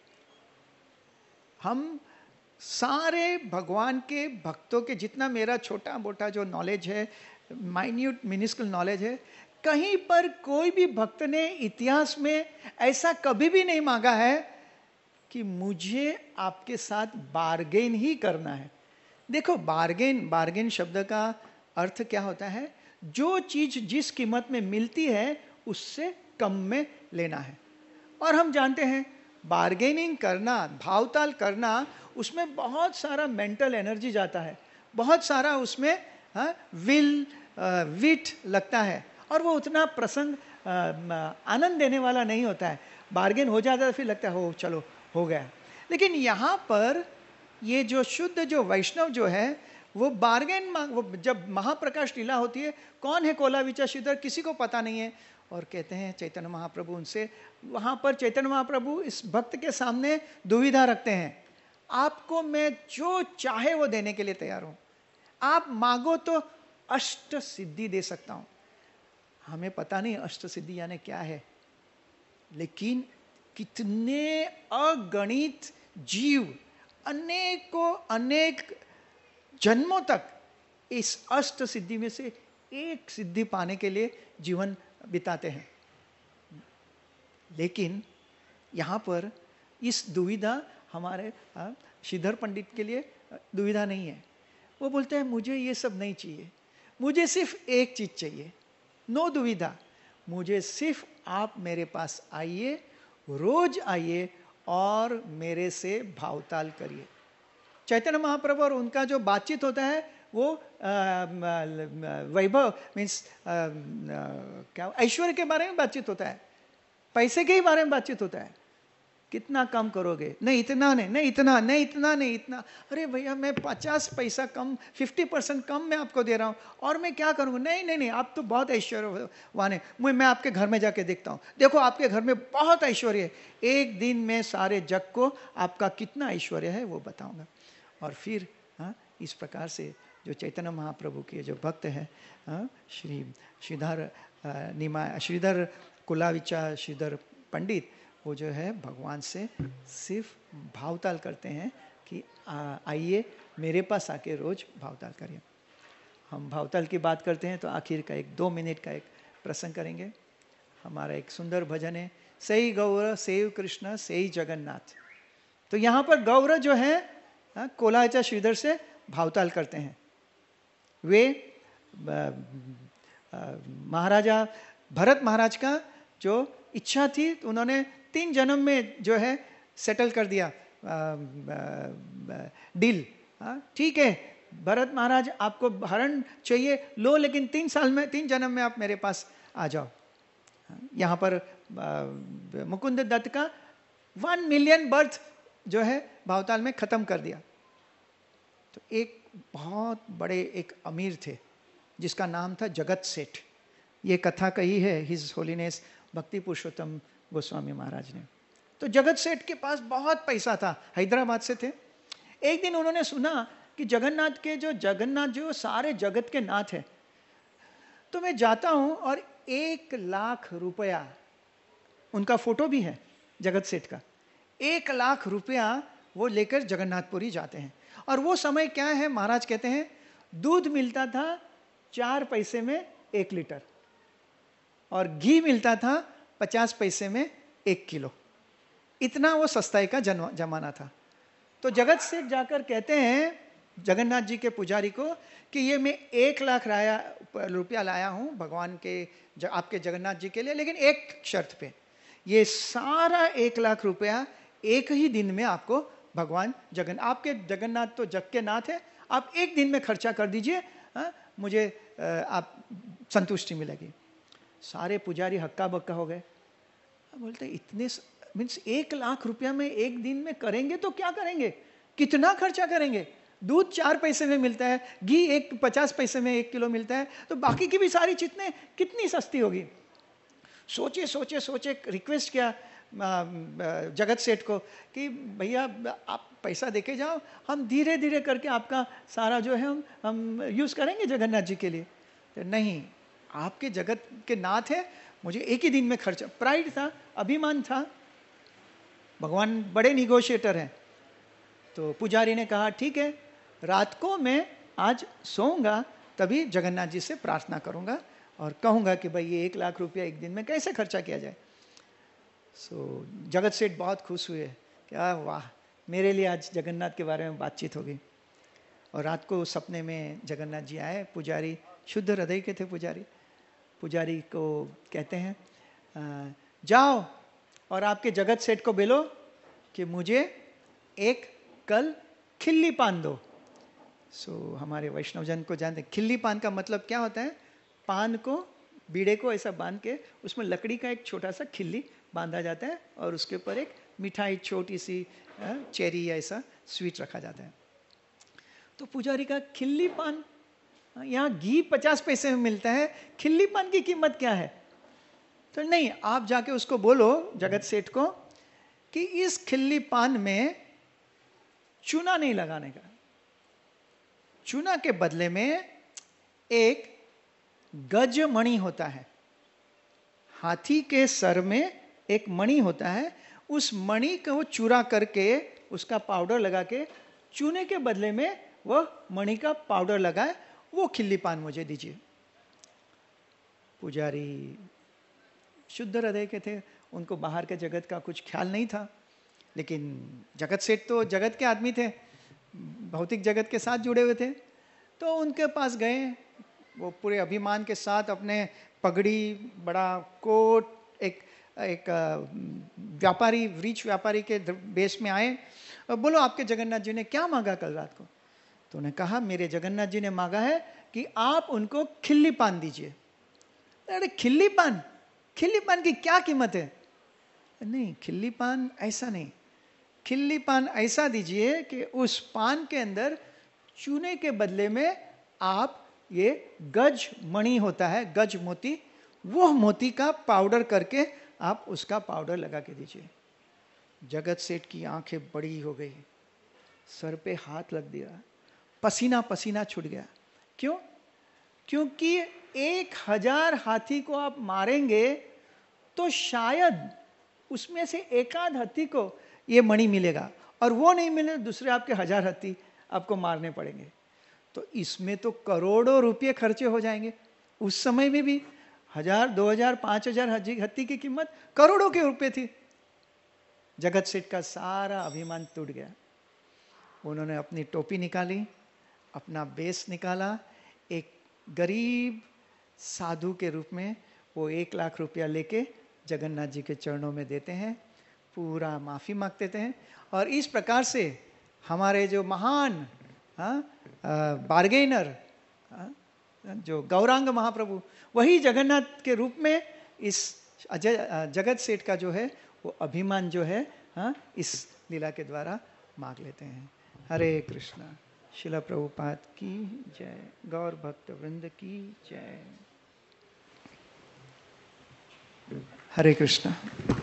Speaker 1: हम सारे भगवान के भक्तों के जितना मेरा छोटा मोटा जो नॉलेज है, माइन्यूट मिनिस्कल नॉलेज है, कहीं पर कोई भी भक्त ने इतिहास में ऐसा कभी भी नहीं मांगा है कि मुझे आपके साथ बार्गेन ही करना है। देखो, बार्गेन बार्गेन शब्द का अर्थ क्या होता है, जो चीज जिस कीमत में मिलती है उससे कम में लेना है। और हम जानते हैं बार्गेनिंग करना, भावताल करना, उसमें बहुत सारा मेंटल एनर्जी जाता है, बहुत सारा उसमें हाँ विल विट लगता है और वो उतना प्रसंग आनंद देने वाला नहीं होता है। बार्गेन हो जाता है फिर लगता है हो चलो हो गया। लेकिन यहाँ पर ये जो शुद्ध जो वैष्णव जो है वो बार्गेन, वो जब महाप्रकाश लीला होती है, कौन है कोलाविचा श्रीधर किसी को पता नहीं है। और कहते हैं चैतन्य महाप्रभु उनसे, वहाँ पर चैतन्य महाप्रभु इस भक्त के सामने दुविधा रखते हैं, आपको मैं जो चाहे वो देने के लिए तैयार हूँ, आप मांगो तो अष्ट सिद्धि दे सकता हूँ। हमें पता नहीं अष्ट सिद्धि यानी क्या है, लेकिन कितने अगणित जीव अनेकों अनेक जन्मों तक इस अष्ट सिद्धि में से एक सिद्धि पाने के लिए जीवन बिताते हैं। लेकिन यहाँ पर इस दुविधा हमारे श्रीधर पंडित के लिए दुविधा नहीं है। वो बोलते हैं मुझे ये सब नहीं चाहिए, मुझे सिर्फ एक चीज चाहिए, नो दुविधा, मुझे सिर्फ आप मेरे पास आइए, रोज आइए और मेरे से भावताल करिए। चैतन्य महाप्रभु और उनका जो बातचीत होता है वो वैभव मीन्स क्या ऐश्वर्य के बारे में बातचीत होता है, पैसे के ही बारे में बातचीत होता है। कितना कम करोगे, नहीं इतना नहीं, नहीं इतना नहीं, इतना नहीं इतना, अरे भैया मैं पचास पैसा कम, फिफ्टी परसेंट कम मैं आपको दे रहा हूँ और मैं क्या करूँगा, नहीं नहीं नहीं आप तो बहुत ऐश्वर्यवान है, मैं मैं आपके घर में जाके देखता हूँ, देखो आपके घर में बहुत ऐश्वर्य है, एक दिन में सारे जग को आपका कितना ऐश्वर्य है वो बताऊँगा। और फिर हाँ इस प्रकार से जो चैतन्य महाप्रभु के जो भक्त हैं हाँ श्री श्रीधर निमा श्रीधर कुलाविचा श्रीधर पंडित, वो जो है भगवान से सिर्फ भावताल करते हैं कि आइए मेरे पास आके रोज भावताल करिए। हम भावताल की बात करते हैं तो आखिर का एक दो मिनट का एक प्रसंग करेंगे। हमारा एक सुंदर भजन है, सही गौर सेव कृष्ण सही जगन्नाथ। तो यहाँ पर गौर जो है कोलाविचा श्रीधर से भावताल करते हैं। वे महाराजा भरत महाराज का जो इच्छा थी तो उन्होंने तीन जन्म में जो है सेटल कर दिया डील हाँ ठीक है भरत महाराज, आपको हरण चाहिए लो, लेकिन तीन साल में, तीन जन्म में आप मेरे पास आ जाओ। यहाँ पर मुकुंद दत्त का वन मिलियन बर्थ जो है भावताल में खत्म कर दिया। तो एक बहुत बड़े एक अमीर थे जिसका नाम था जगत सेठ। ये कथा कही है हिज होलीनेस भक्ति पुरुषोत्तम गोस्वामी महाराज ने। तो जगत सेठ के पास बहुत पैसा था, हैदराबाद से थे। एक दिन उन्होंने सुना कि जगन्नाथ के जो जगन्नाथ जो सारे जगत के नाथ है, तो मैं जाता हूं और एक लाख रुपया, उनका फोटो भी है जगत सेठ का, एक लाख रुपया वो लेकर जगन्नाथपुरी जाते हैं। और वो समय क्या है, महाराज कहते हैं दूध मिलता था चार पैसे में एक लीटर और घी मिलता था पचास पैसे में एक किलो। इतना वो सस्ताई का जमाना था। तो जगत सेठ जाकर कहते हैं जगन्नाथ जी के पुजारी को कि ये मैं एक लाख लाया रुपया लाया हूँ भगवान के ज, आपके जगन्नाथ जी के लिए, लेकिन एक शर्त पे, ये सारा एक लाख रुपया एक ही दिन में आपको भगवान जगन आपके जगन्नाथ तो जग के नाथ है, आप एक दिन में खर्चा कर दीजिए, मुझे आप संतुष्टि मिलेगी। सारे पुजारी हक्का बक्का हो गए। बोलते इतने मीन्स एक लाख रुपया में एक दिन में करेंगे तो क्या करेंगे, कितना खर्चा करेंगे? दूध चार पैसे में मिलता है, घी एक पचास पैसे में एक किलो मिलता है, तो बाकी की भी सारी चीजें कितनी सस्ती होगी। सोचे सोचे सोचे रिक्वेस्ट किया जगत सेठ को कि भैया आप पैसा देके जाओ, हम धीरे धीरे करके आपका सारा जो है हम हम यूज करेंगे जगन्नाथ जी के लिए। तो नहीं, आपके जगत के नाथ है, मुझे एक ही दिन में खर्चा। प्राइड था, अभिमान था, भगवान बड़े निगोशिएटर हैं। तो पुजारी ने कहा ठीक है, रात को मैं आज सोऊंगा तभी जगन्नाथ जी से प्रार्थना करूंगा और कहूंगा कि भाई ये एक लाख रुपया एक दिन में कैसे खर्चा किया जाए। सो so, जगत सेठ बहुत खुश हुए, क्या वाह, मेरे लिए आज जगन्नाथ के बारे में बातचीत होगी। और रात को सपने में जगन्नाथ जी आए। पुजारी शुद्ध हृदय के थे पुजारी। पुजारी को कहते हैं जाओ और आपके जगत सेठ को बोलो कि मुझे एक कल खिल्ली पान दो। सो so, हमारे वैष्णवजन को जानते हैं खिल्ली पान का मतलब क्या होता है। पान को, बीड़े को ऐसा बांध के उसमें लकड़ी का एक छोटा सा खिल्ली बांधा जाता है और उसके ऊपर एक मिठाई छोटी सी चेरी या ऐसा स्वीट रखा जाता है। तो पुजारी का खिल्ली पान, यहाँ घी पचास पैसे में मिलता है, खिल्ली पान की कीमत क्या है? तो नहीं, आप जाके उसको बोलो जगत सेठ को कि इस खिल्ली पान में चूना नहीं लगाने का, चूना के बदले में एक गज मणि होता है। हाथी के सर में एक मणि होता है, उस मणि को चूरा करके उसका पाउडर लगा के चूने के बदले में वह मणि का पाउडर लगाए, वो खिल्ली पान मुझे दीजिए। पुजारी शुद्ध हृदय के थे, उनको बाहर के जगत का कुछ ख्याल नहीं था। लेकिन जगत सेठ तो जगत के आदमी थे, भौतिक जगत के साथ जुड़े हुए थे। तो उनके पास गए, वो पूरे अभिमान के साथ अपने पगड़ी, बड़ा कोट, एक एक व्यापारी, रिच व्यापारी के बेस में आए और बोलो आपके जगन्नाथ जी ने क्या मांगा कल रात को? तो उन्हें कहा मेरे जगन्नाथ जी ने मांगा है कि आप उनको खिल्ली पान दीजिए। अरे खिल्ली पान, खिल्ली पान की क्या कीमत है? नहीं, खिल्ली पान ऐसा नहीं, खिल्ली पान ऐसा दीजिए कि उस पान के अंदर चूने के बदले में आप ये गज मणि होता है, गज मोती, वो मोती का पाउडर करके आप उसका पाउडर लगा के दीजिए। जगत सेठ की आंखें बड़ी हो गई, सर पे हाथ लग दिया, पसीना पसीना छूट गया। क्यों? क्योंकि एक हजार हाथी को आप मारेंगे तो शायद उसमें से एकाध हाथी को ये मणि मिलेगा, और वो नहीं मिले दूसरे आपके हजार हाथी आपको मारने पड़ेंगे। तो इसमें तो करोड़ों रुपये खर्चे हो जाएंगे। उस समय में भी हजार, दो हजार, पांच हजार हाथी की कीमत करोड़ों के रुपए थी। जगत सेठ का सारा अभिमान टूट गया। उन्होंने अपनी टोपी निकाली, अपना बेस निकाला, एक गरीब साधु के रूप में वो एक लाख रुपया लेके जगन्नाथ जी के चरणों में देते हैं, पूरा माफ़ी मांगते हैं। और इस प्रकार से हमारे जो महान हाँ बार्गेनर, जो गौरांग महाप्रभु, वही जगन्नाथ के रूप में इस अजय जगत सेठ का जो है वो अभिमान जो है हाँ इस लीला के द्वारा मांग लेते हैं। हरे कृष्णा। शिला प्रभुपाद की जय। गौर भक्त वृंद की जय। हरे कृष्णा।